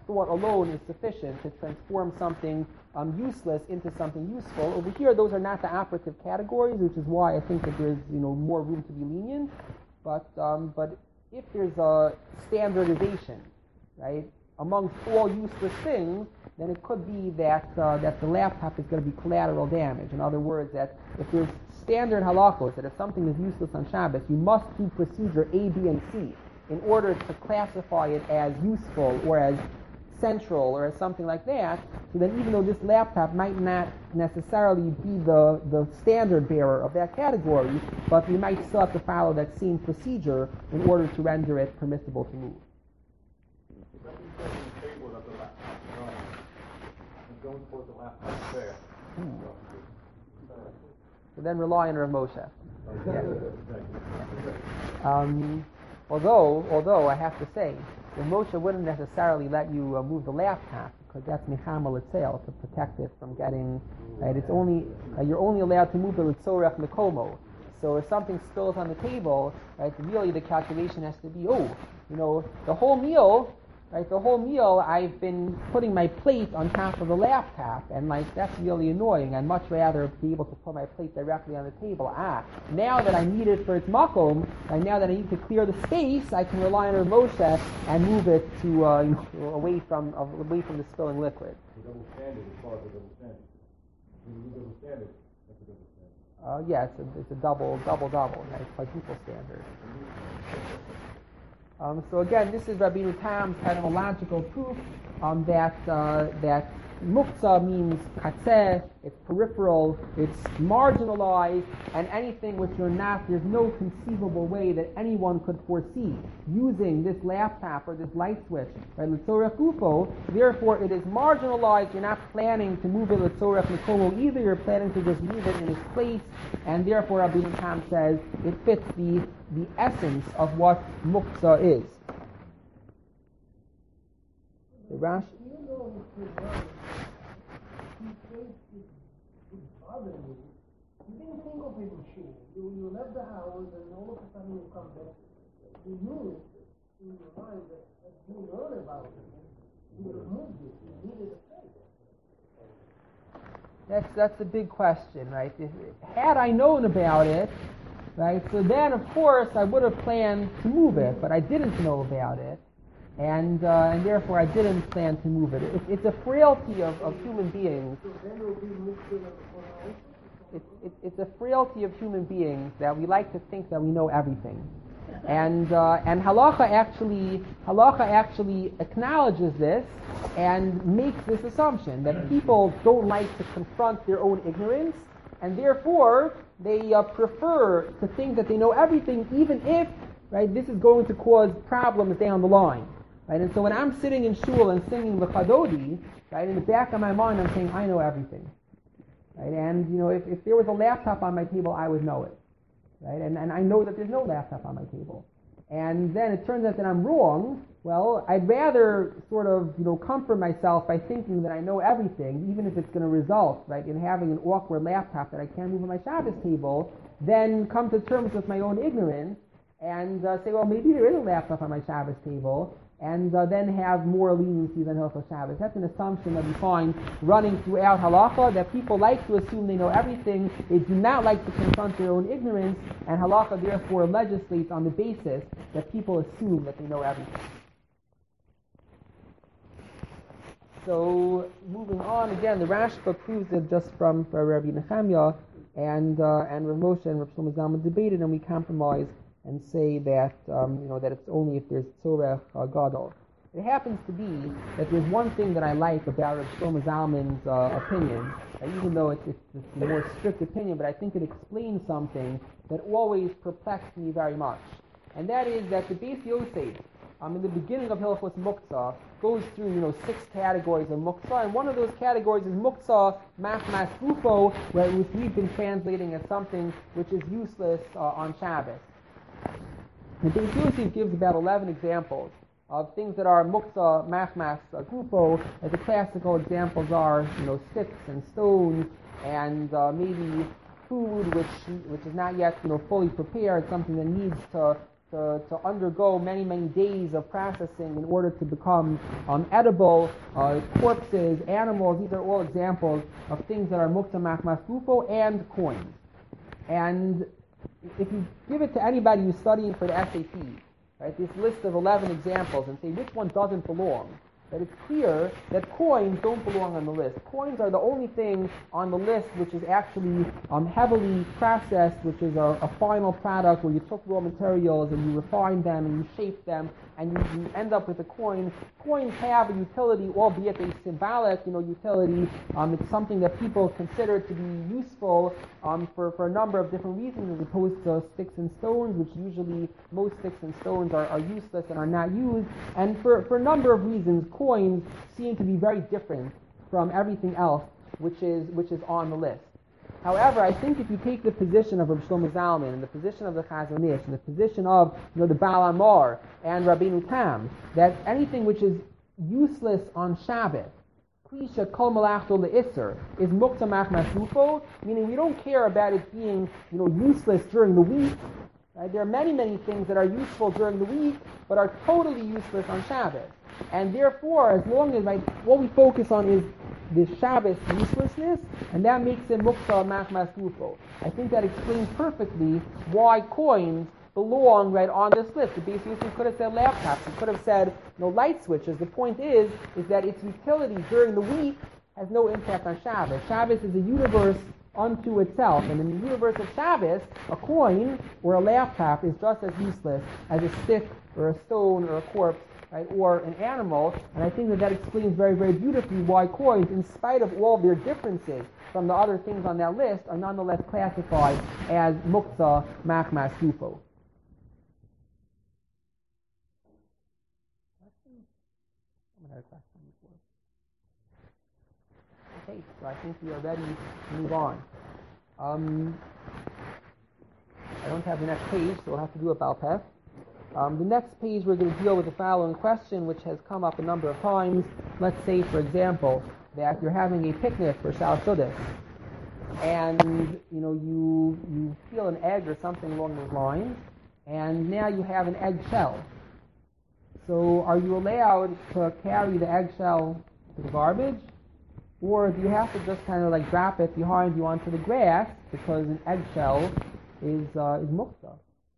thought alone is sufficient to transform something um, useless into something useful. Over here, those are not the operative categories, which is why I think that there's you know more room to be lenient. But um, but if there's a standardization, right, amongst all useless things, then it could be that uh, that the laptop is going to be collateral damage. In other words, that if there's standard halachos that if something is useless on Shabbos, you must do procedure A, B, and C in order to classify it as useful or as central or as something like that, so that even though this laptop might not necessarily be the, the standard bearer of that category, but we might still have to follow that same procedure in order to render it permissible to move. Going towards the laptop there. So then rely on Rav Moshe. Yeah. Um, although, although I have to say, Rav Moshe wouldn't necessarily let you uh, move the laptop because that's mechamel itself to protect it from getting. Right, it's only uh, you're only allowed to move the litzorech mekomo. So if something spills on the table, right, really the calculation has to be, oh, you know, the whole meal. Right, the whole meal I've been putting my plate on top of the laptop, and like that's really annoying. I'd much rather be able to put my plate directly on the table. Ah, now that I need it for its makom, and now that I need to clear the space, I can rely on Rav Moshe and move it to uh, you know, away from uh, away from the spilling liquid. The double standard is part of the double standard. When you do double standard, that's a double standard. Uh, yeah, it's a, it's a double double double. Right, it's quadruple standard. Um, so again, this is Rabbeinu Tam's etymological proof um, that uh, that muktzah means katzeh, it's peripheral, it's marginalized, and anything which you're not, there's no conceivable way that anyone could foresee using this laptop or this light switch, right? L'tzorech gufo, therefore it is marginalized, you're not planning to move it l'tzorech mekomo either, you're planning to just leave it in its place, and therefore Rabbeinu Tam says it fits the, the essence of what muktzah is. The Rashi. You didn't think of it in shul. You, you left the house and all of a sudden you come back. You knew in your mind that, that you learned about it. You removed it. You needed a place. That's that's a big question, right? If, had I known about it, right, so then of course I would have planned to move it, but I didn't know about it, and uh, and therefore I didn't plan to move it. it it's a frailty of, of human beings. So then it will be moved to the corner. It, it, it's a frailty of human beings that we like to think that we know everything, and uh, and halacha actually halacha actually acknowledges this and makes this assumption that people don't like to confront their own ignorance, and therefore they uh, prefer to think that they know everything, even if right this is going to cause problems down the line, right? And so when I'm sitting in shul and singing the Chadodi, right, in the back of my mind I'm saying I know everything. Right? And you know, if, if there was a laptop on my table, I would know it, right? And and I know that there's no laptop on my table. And then it turns out that I'm wrong. Well, I'd rather sort of you know comfort myself by thinking that I know everything, even if it's going to result right in having an awkward laptop that I can't move on my Shabbos table, than come to terms with my own ignorance and uh, say, well, maybe there is a laptop on my Shabbos table, and uh, then have more leniency than Hilchos Shabbos. That's an assumption that we find running throughout halacha, that people like to assume they know everything, they do not like to confront their own ignorance, and halacha therefore legislates on the basis that people assume that they know everything. So, moving on, again, the Rashba proves it just from uh, Rabbi Nechemya, and uh, and Rav Moshe and Rav Shlomo Zalman debated, and we compromised and say that um, you know that it's only if there's tzorech uh, gadol. It happens to be that there's one thing that I like about Rav Shlomo Zalman's uh, opinion, uh, even though it's, it's, it's a more strict opinion, but I think it explains something that always perplexed me very much, and that is that the Beis Yosef, um, in the beginning of Hilchos Muktzah, goes through you know six categories of Muktzah, and one of those categories is Muktzah Machmas Gufo, which we've been translating as something which is useless uh, on Shabbos. The Beis Yosef gives about eleven examples of things that are muktzah, machmas, uh, gufo. Uh, the classical examples are, you know, sticks and stones, and uh, maybe food which which is not yet, you know, fully prepared, something that needs to to, to undergo many, many days of processing in order to become um, edible. Uh, corpses, animals, these are all examples of things that are muktzah machmas gufo, and coins. And if you give it to anybody who's studying for the S A T, right, this list of eleven examples, and say which one doesn't belong, that it's clear that coins don't belong on the list. Coins are the only thing on the list which is actually um, heavily processed, which is a, a final product where you took raw materials and you refine them and you shape them and you, you end up with a coin. Coins have a utility, albeit a symbolic, you know, utility. Um, it's something that people consider to be useful um, for, for a number of different reasons, as opposed to sticks and stones, which usually most sticks and stones are, are useless and are not used. And for, for a number of reasons, coins seem to be very different from everything else which is which is on the list. However, I think if you take the position of Rabbi Shlomo Zalman and the position of the Chazon Ish and the position of, you know, the Baal Amar and Rabbeinu Tam, that anything which is useless on Shabbat, Klisha Kol Malachto Le'Isser, is Muktzah Machmas Gufo, meaning we don't care about it being, you know, useless during the week. Right? There are many, many things that are useful during the week, but are totally useless on Shabbat. And therefore, as long as, right, what we focus on is the Shabbos uselessness, and that makes it Muktzah Machmas Gufo. I think that explains perfectly why coins belong right on this list. The basic you could have said laptops, you could have said, you know, light switches. The point is, is that its utility during the week has no impact on Shabbos. Shabbos is a universe unto itself, and in the universe of Shabbos, a coin or a laptop is just as useless as a stick or a stone or a corpse, right, or an animal. And I think that that explains very, very beautifully why coins, in spite of all their differences from the other things on that list, are nonetheless classified as Muktzah Machmas Gufo. Okay, so I think we are ready to move on. Um, I don't have the next page, so we'll have to do a Balpeh. Um, the next page we're going to deal with the following question, which has come up a number of times. Let's say, for example, that you're having a picnic for Shal Shudas, and you know you you peel an egg or something along those lines, and now you have an egg shell. So, are you allowed to carry the eggshell to the garbage, or do you have to just kind of like drop it behind you onto the grass because an eggshell is uh, is muktzah?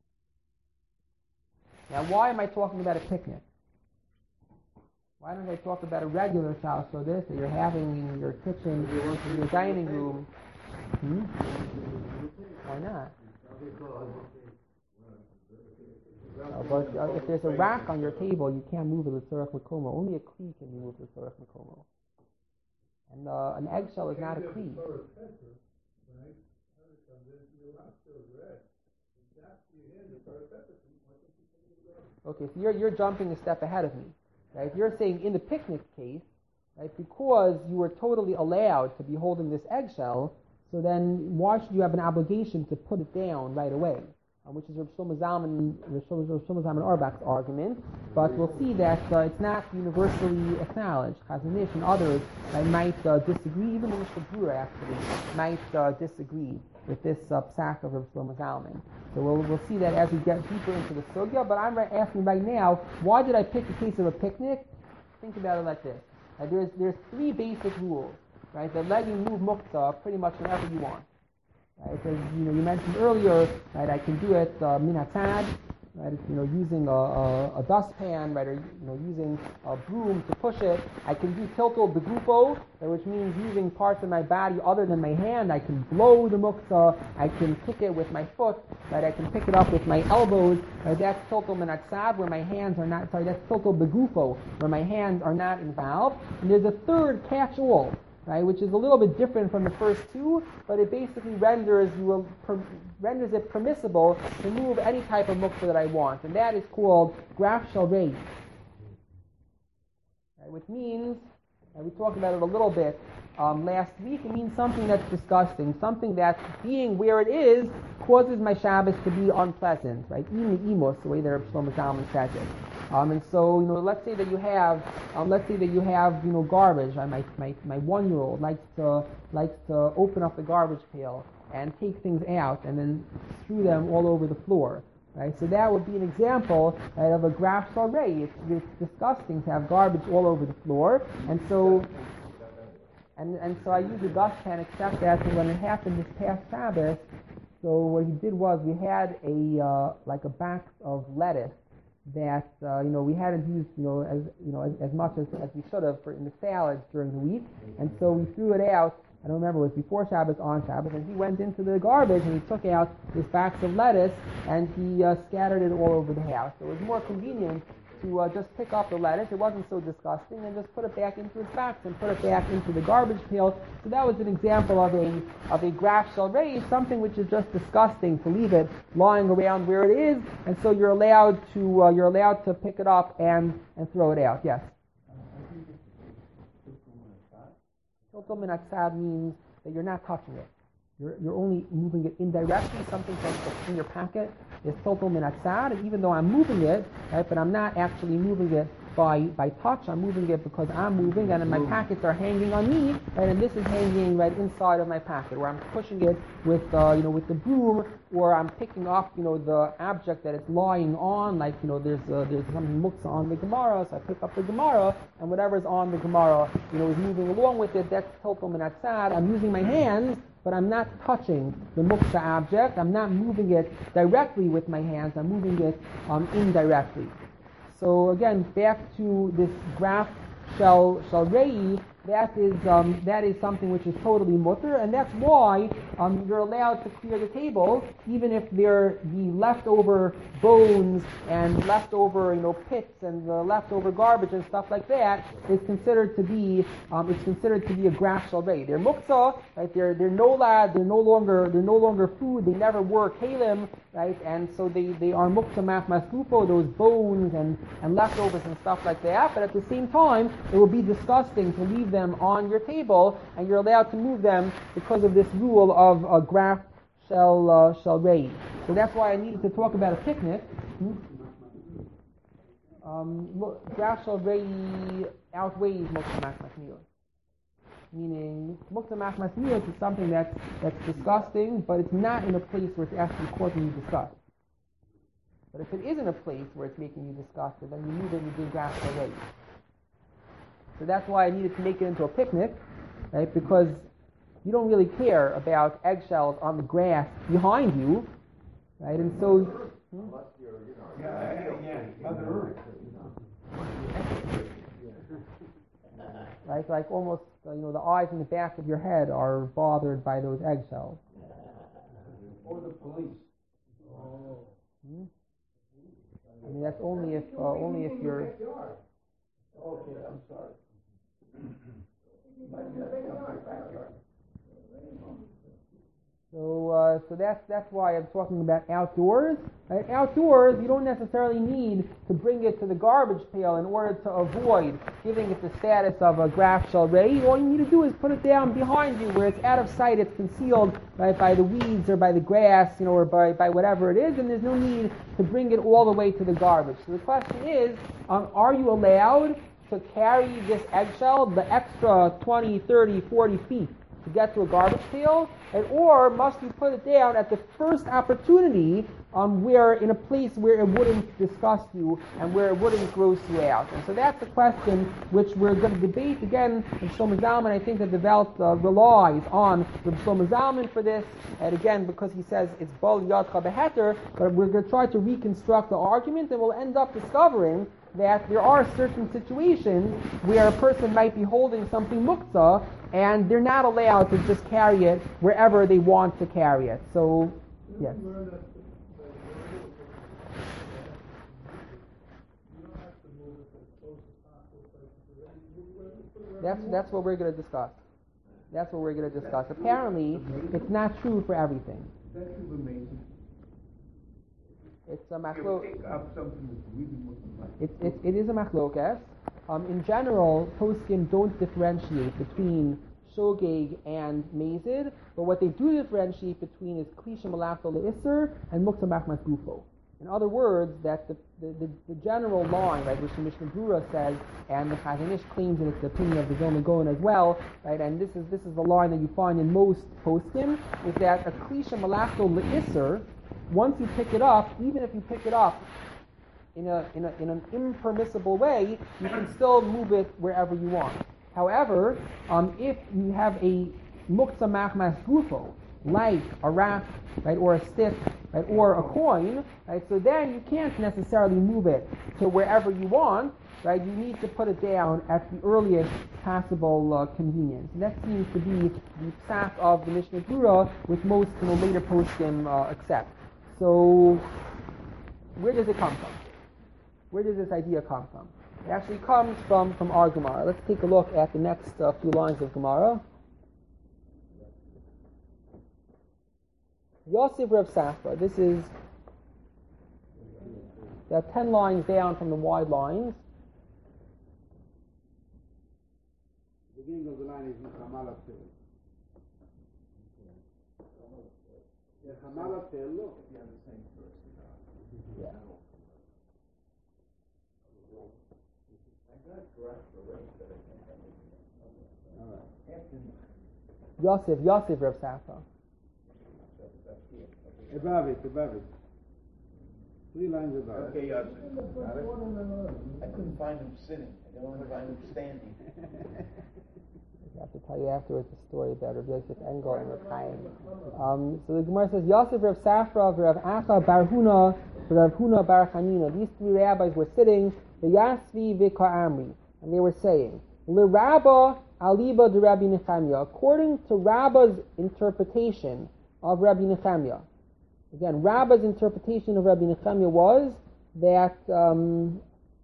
Now, why am I talking about a picnic? Why don't I talk about a regular Shal Shudas that you're having in your kitchen, in your dining room? Hmm? Why not? Uh, but uh, if there's a rack on your table, you can't move it with Tzorech Makomo. Only a kli can be moved with Tzorech Makomo. And uh, an eggshell is not a kli. Okay, so you're you're jumping a step ahead of me, right? You're saying in the picnic case, right, because you were totally allowed to be holding this eggshell, so then why should you have an obligation to put it down right away? Uh, which is Rav Shlomo Zalman, Rav Shlomo Zalman Auerbach's argument, but we'll see that uh, it's not universally acknowledged. Chazon Ish and others uh, might uh, disagree, even the Mishnah Berurah actually might uh, disagree with this uh, psak of Rav Shlomo Zalman. So we'll, we'll see that as we get deeper into the sugya, but I'm asking right now, why did I pick the case of a picnic? Think about it like this. Uh, there's, there's three basic rules, right, that let you move muktzah pretty much whenever you want. Right, as you know, you mentioned earlier, right, I can do it uh, min hatzad, right, you know, using a, a, a dustpan, right, or you know, using a broom to push it. I can do tilto begufo, which means using parts of my body other than my hand. I can blow the muktzah. I can kick it with my foot, right. I can pick it up with my elbows. Right, that's tilto min hatzad, where my hands are not. Sorry, that's tilto begufo, where my hands are not involved. And there's a third catch-all, right, which is a little bit different from the first two, but it basically renders you per, renders it permissible to move any type of muktzah that I want, and that is called graf shel reish, right, which means, and we talked about it a little bit um, last week, it means something that's disgusting, something that being where it is causes my Shabbos to be unpleasant, right? Im imos, the way that Rav Shlomo Zalman says it. Um, and so, you know, let's say that you have, um, let's say that you have, you know, garbage. Uh, my my my one-year-old likes to likes to open up the garbage pail and take things out and then strew them all over the floor. right? So that would be an example, right, of a graf salrei. It's, it's disgusting to have garbage all over the floor, and so and and so I used a dustpan, except that when it happened this past Sabbath, so what he did was we had a uh, like a box of lettuce that uh, you know we hadn't used you know as you know as, as much as, as we should have for in the salads during the week, and so we threw it out. I don't remember, it was before Shabbos, on Shabbos, and he went into the garbage and he took out this box of lettuce and he uh, scattered it all over the house. So it was more convenient to uh, just pick up the lettuce. It wasn't so disgusting, and just put it back into its box and put it back into the garbage pail. So that was an example of a of a graf salrei, something which is just disgusting to leave it lying around where it is, and so you're allowed to uh, you're allowed to pick it up and and throw it out. Yes. Tiltul min atzad means that you're not touching it. You're, you're only moving it indirectly. Something that's in your packet is tiltul min atzad, and even though I'm moving it, right, but I'm not actually moving it by by touch. I'm moving it because I'm moving, and my packets are hanging on me, right, and this is hanging right inside of my packet, where I'm pushing it with uh, you know with the broom, or I'm picking up you know the object that it's lying on, like you know there's uh, there's something muktzah on the Gemara, so I pick up the Gemara, and whatever's on the Gemara you know is moving along with it. That's tiltul min atzad. I'm using my hands, but I'm not touching the muktzah object. I'm not moving it directly with my hands. I'm moving it um, indirectly. So again, back to this graf shel salrei, that is um, that is something which is totally mutter, and that's why um, you're allowed to clear the table, even if they're the leftover bones and leftover you know pits and the leftover garbage and stuff like that is considered to be um, it's considered to be a graf salrei. They're muktzah, right? They're they're no lad, they're no longer they're no longer food. They never were kalim, right? And so they, they are muktzah machmas gufo, those bones and, and leftovers and stuff like that. But at the same time, it will be disgusting to leave them on your table, and you're allowed to move them because of this rule of uh, graf shel uh, salrei. So that's why I needed to talk about a picnic. Hmm? Um, look, graf salrei outweighs muktzah machmas miyos. Meaning, muktzah machmas miyos is something that's that's disgusting, but it's not in a place where it's actually causing you disgust. But if it is in a place where it's making you disgusted, then you move it and you do graf salrei. So that's why I needed to make it into a picnic, right? Because you don't really care about eggshells on the grass behind you, right? And so, hmm? Unless you're, you know, Yeah, yeah, Mother Earth. right? Like almost, uh, you know, the eyes in the back of your head are bothered by those eggshells. Or the police. Hmm? I mean, that's only if uh, only if you're. Okay, I'm sorry. So, uh, so that's that's why I'm talking about outdoors. Right? Outdoors, you don't necessarily need to bring it to the garbage pail in order to avoid giving it the status of a graf salrei. All you need to do is put it down behind you, where it's out of sight, it's concealed right, by the weeds or by the grass, you know, or by, by whatever it is, and there's no need to bring it all the way to the garbage. So the question is, um, are you allowed to carry this eggshell the extra twenty, thirty, forty feet to get to a garbage pail, and or must you put it down at the first opportunity um, where in a place where it wouldn't disgust you and where it wouldn't gross you out? And so that's the question which we're going to debate. Again, Rav Shlomo Zalman, I think that the Welt uh, relies on Rav Shlomo Zalman for this, and again, because he says it's bol yadcha beheter, but we're going to try to reconstruct the argument, and we'll end up discovering that there are certain situations where a person might be holding something muktzah, and they're not allowed to just carry it wherever they want to carry it. So, yes. That's that's what we're going to discuss. That's what we're going to discuss. Apparently, it's not true for everything. That is amazing. It's a You machlo. pick up something that's really Muslim. It, it, it is a machlokas. Um, in general, poskim don't differentiate between shogeg and mazid, but what they do differentiate between is klisha malachto le'isser and muktzah machmas gufo. In other words, that the, the, the, the general line, right, which the Mishnah Brura says, and the Chazon Ish claims in its opinion of the Vilna Gaon as well, right, and this is this is the line that you find in most poskim, is that a klisha malachto le'isser, once you pick it up, even if you pick it up in a in a in an impermissible way, you can still move it wherever you want. However, um, if you have a muktzah machmas gufo, like a rack, right, or a stick, right, or a coin, right, so then you can't necessarily move it to wherever you want, right? You need to put it down at the earliest possible uh, convenience. And that seems to be the psak of the Mishnah Berurah, which most, you know, later poskim uh, accept. So, where does it come from? Where does this idea come from? It actually comes from, from our Gemara. Let's take a look at the next uh, few lines of Gemara. Yosef Rav Safra. This is there are ten lines down from the wide lines. The beginning of the line is Hamala Til. Hamala Til. You have the same first. Yeah. Yosef, Yosef Rav Safra. Above it, above it. Three lines above. Okay, Yosef. I couldn't find him sitting. I don't want to find him standing. I have to tell you afterwards the story about Rav Yosef Engel and Rav Chaim. Um, so the Gemara says, Yosef Rav Safra, Rav Acha Bar Huna, Rav Huna Bar Chanina. These three rabbis were sitting, the Yasvi Vika Amri, and they were saying, L'Rabba Aliba de Rabbi Nechemia, according to Rabba's interpretation of Rabbi Nechemia. Again, Rabba's interpretation of Rabbi Nechemia was that um,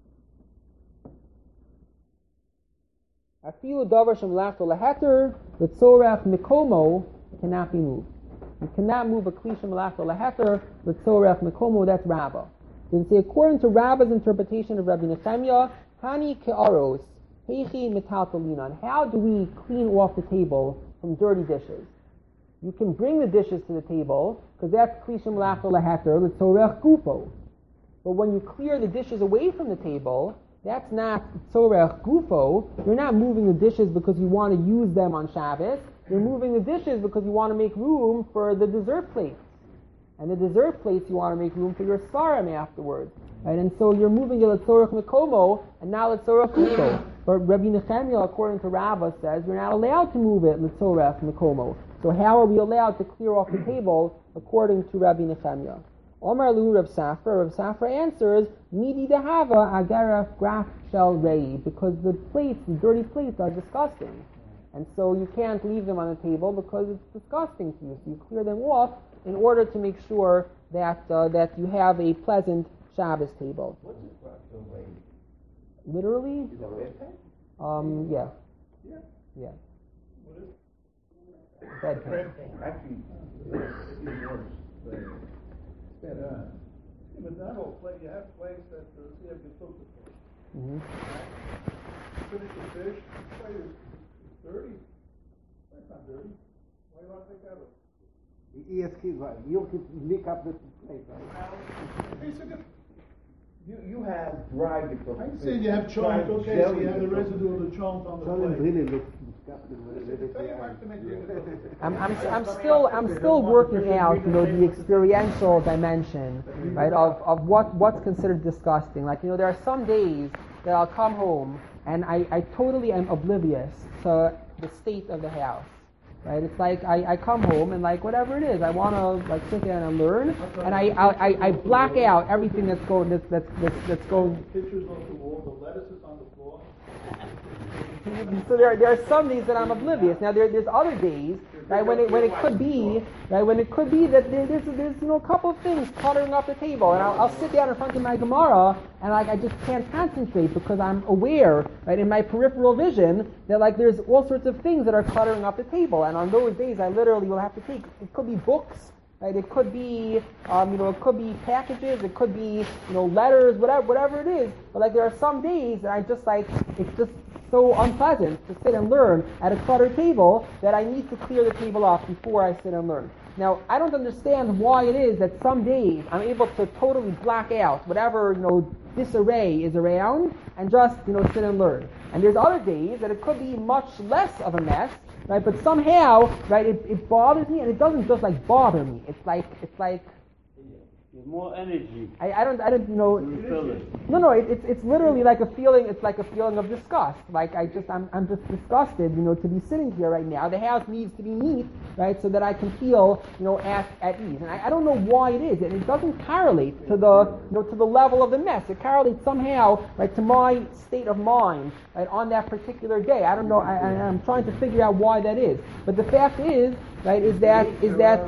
Afilu davar shemlachto laheter l'tzorach mikomo cannot be moved. You cannot move a kli shemlachto laheter l'tzorach mikomo. That's Rabba. So they say, according to Rabba's interpretation of Rabbi Nechemia, hani ke'aros heichi metaltolinan. How do we clean off the table from dirty dishes? You can bring the dishes to the table because that's kli shemlachto laheter l'tzorach gufo. But when you clear the dishes away from the table, that's not tzorech gufo. You're not moving the dishes because you want to use them on Shabbos. You're moving the dishes because you want to make room for the dessert plates. And the dessert plates you want to make room for your sarim afterwards. Right? And so you're moving it l'tzorech mikomo and not l'tzorech gufo. But Rabbi Nechemia, according to Rabbah, says you're not allowed to move it l'tzorech mikomo. So how are we allowed to clear off the table according to Rabbi Nechemia? Omar Lu Rav Safra. Rav Safra answers, Midi dehava agaraf graf shel rei, because the plates, the dirty plates, are disgusting, and so you can't leave them on the table because it's disgusting to you. So you clear them off in order to make sure that uh, that you have a pleasant Shabbos table. What's it graf shel rei? Literally? Is that bedpan? Um. Yeah. Yeah. Yeah. What is it? Bedpan. Actually, it's even worse. Yeah. Yeah, but that whole plate, you have plates that, uh, you have your filter plate. Mm-hmm. Finish the fish, the plate is is dirty. That's not dirty. Why do you want to take that off? The E S K, right? You can lick up the plate, right? Hey, so good. You you have dried the cook. I can say you have chunk, okay, so you have the residue of the chunk on the Someone plate. really looks disgusting when they Tell you what to make it. I'm, I'm, I'm still I'm still working out, you know, the experiential dimension, right, of, of what, what's considered disgusting. Like, you know, there are some days that I'll come home and I, I totally am oblivious to the state of the house. Right? It's like I, I come home and like whatever it is, I want to like sit down and learn, and I I, I, I black out everything that's going that's that's that's, that's going. Pictures on the wall, the lettuces on the floor. So there, there are some days that I'm oblivious. Now there, there's other days, right, when it when it could be, right, when it could be that there, there's there's you know a couple of things cluttering up the table, and I'll, I'll sit down in front of my Gemara, and like I just can't concentrate because I'm aware, right, in my peripheral vision that like there's all sorts of things that are cluttering up the table, and on those days I literally will have to take. It could be books. Right, it could be, um, you know, it could be packages, it could be, you know, letters, whatever, whatever it is. But like, there are some days that I just like, it's just so unpleasant to sit and learn at a cluttered table that I need to clear the table off before I sit and learn. Now, I don't understand why it is that some days I'm able to totally black out whatever, you know, disarray is around and just, you know, sit and learn. And there's other days that it could be much less of a mess. Right, but somehow, right, it, it bothers me, and it doesn't just like bother me. It's like it's like You have more energy. I, I don't, I don't, you know. You feel it. No, no, it, it's it's literally like a feeling. It's like a feeling of disgust. Like I just, I'm, I'm just disgusted, you know, to be sitting here right now. The house needs to be neat, right, so that I can feel, you know, at, at ease. And I, I don't know why it is, and it doesn't correlate to the, you know, to the level of the mess. It correlates somehow, right, to my state of mind, right, on that particular day. I don't know. I, I, I'm trying to figure out why that is. But the fact is, right, is that is that.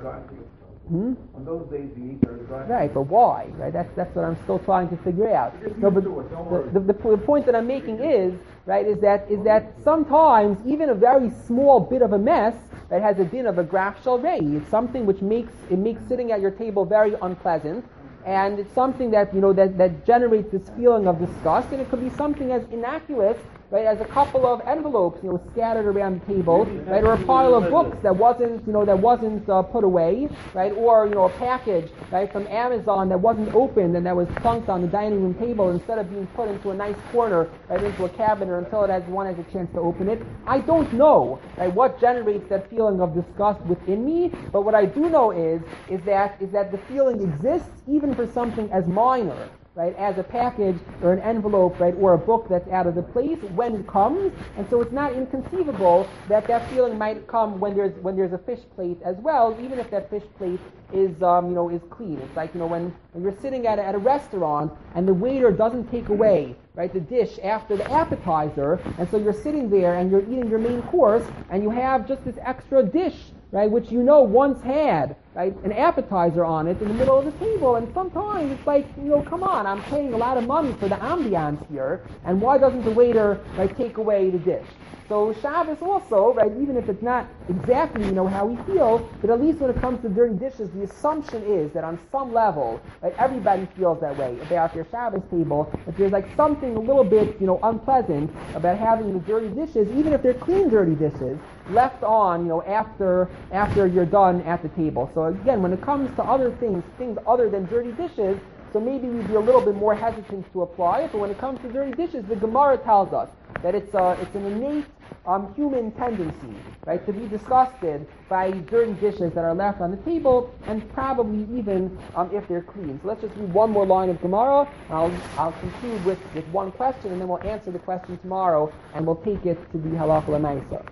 Hmm? On those days, you eat their dry. Right, but why? Right, that's that's what I'm still trying to figure out. No, but the, the, the, the point that I'm making is, right, is that is that sometimes even a very small bit of a mess that has a din of a graf shel rei, it's something which makes it makes sitting at your table very unpleasant, and it's something that you know that, that generates this feeling of disgust, and it could be something as innocuous, right, as a couple of envelopes, you know, scattered around the table, right, or a pile of books that wasn't, you know, that wasn't uh, put away, right, or, you know, a package, right, from Amazon that wasn't opened and that was plunked on the dining room table instead of being put into a nice corner, right, into a cabinet until it has one has a chance to open it. I don't know, right, what generates that feeling of disgust within me, but what I do know is, is that, is that the feeling exists even for something as minor, right, as a package or an envelope, right, or a book that's out of the place when it comes, and so it's not inconceivable that that feeling might come when there's when there's a fish plate as well, even if that fish plate is um, you know is clean. It's like you know when, when you're sitting at a, at a restaurant and the waiter doesn't take away, right, the dish after the appetizer, and so you're sitting there and you're eating your main course and you have just this extra dish, right, which you know once had, right, an appetizer on it in the middle of the table, and sometimes it's like, you know, come on, I'm paying a lot of money for the ambiance here, and why doesn't the waiter, right, take away the dish? So Shabbos also, right, even if it's not exactly, you know, how we feel, but at least when it comes to dirty dishes, the assumption is that on some level, right, everybody feels that way about their Shabbos table, that there's like something a little bit, you know, unpleasant about having the dirty dishes, even if they're clean dirty dishes, left on, you know, after after you're done at the table. So again, when it comes to other things, things other than dirty dishes, so maybe we'd be a little bit more hesitant to apply it, but when it comes to dirty dishes, the Gemara tells us that it's a, it's an innate um, human tendency, right, to be disgusted by dirty dishes that are left on the table, and probably even um, if they're clean. So let's just read one more line of Gemara. I'll, I'll conclude with, with one question, and then we'll answer the question tomorrow, and we'll take it to the Halacha L'Maisa.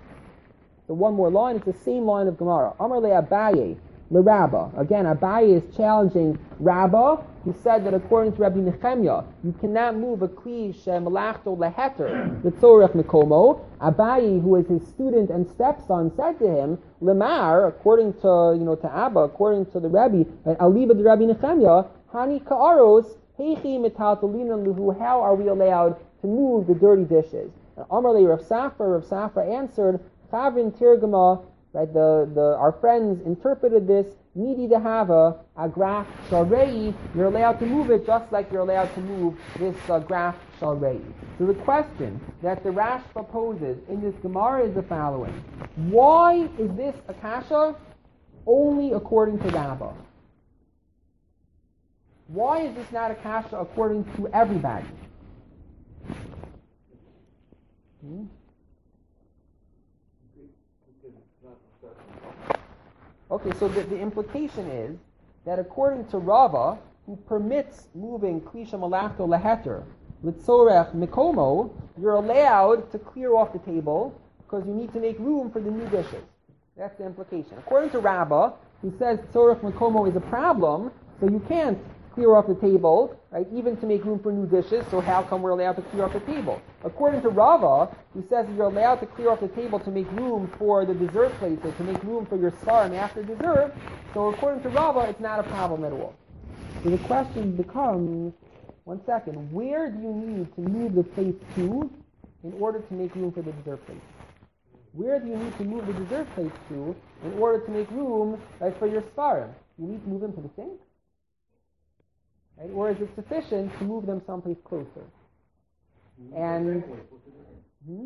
So one more line, it's the same line of Gemara. Amar le Abaye, le Rabba. Again, Abaye is challenging Rabba, who said that according to Rabbi Nechemya, you cannot move a kli she'melachto leheter, l'tzorech mikomo. Abaye, who is his student and stepson, said to him, Lemar, according to, you know, to Abba, according to the Rabbi, Aliba the Rabbi Nechemya, Hani ka'aros, heichi metaltolinan luhu, how are we allowed to move the dirty dishes? Amar le Rav Safra, Rav Safra answered, Chavin Tirgama, right, the, the, our friends interpreted this, Midi Dehava, a graf shel rei, you're allowed to move it just like you're allowed to move this uh, graf shel rei. So the question that the Rashba poses in this Gemara is the following. Why is this Akasha only according to Rabba? Why is this not Akasha according to everybody? Hmm? Okay, so the, the implication is that according to Rava, who permits moving klisha malachto leheter, litzorech mikomo, you're allowed to clear off the table because you need to make room for the new dishes. That's the implication. According to Rabbah, who says tzorech mikomo is a problem, so you can't clear off the table, right, even to make room for new dishes, so how come we're allowed to clear off the table? According to Rava, who says that you're allowed to clear off the table to make room for the dessert plates, or to make room for your sarim after dessert, so according to Rava, it's not a problem at all. So the question becomes, one second, where do you need to move the plates to in order to make room for the dessert plates? Where do you need to move the dessert plates to in order to make room, right, for your sarim? You need to move them to the sink? Right? Or is it sufficient to move them someplace closer? And hmm?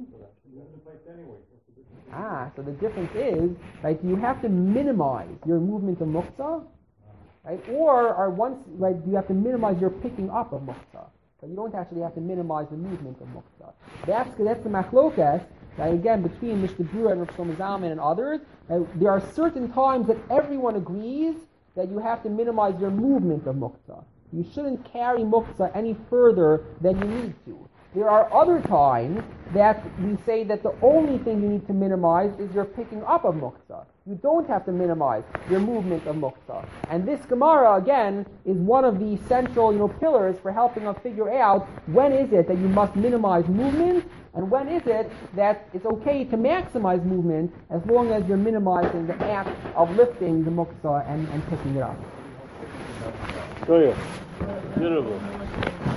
ah, so the difference is, right? Do you have to minimize your movement of muktzah, right? Or are once, right? Do you have to minimize your picking up of muktzah? So you don't actually have to minimize the movement of muktzah. That's that's the machlokas, right? Again, between Mishnah Berurah and Rav Shlomo Zalman and others, right? There are certain times that everyone agrees that you have to minimize your movement of muktzah. You shouldn't carry muktzah any further than you need to. There are other times that we say that the only thing you need to minimize is your picking up of muktzah. You don't have to minimize your movement of muktzah. And this Gemara, again, is one of the essential, you know, pillars for helping us figure out when is it that you must minimize movement, and when is it that it's okay to maximize movement as long as you're minimizing the act of lifting the muktzah and, and picking it up. Go ahead. Beautiful.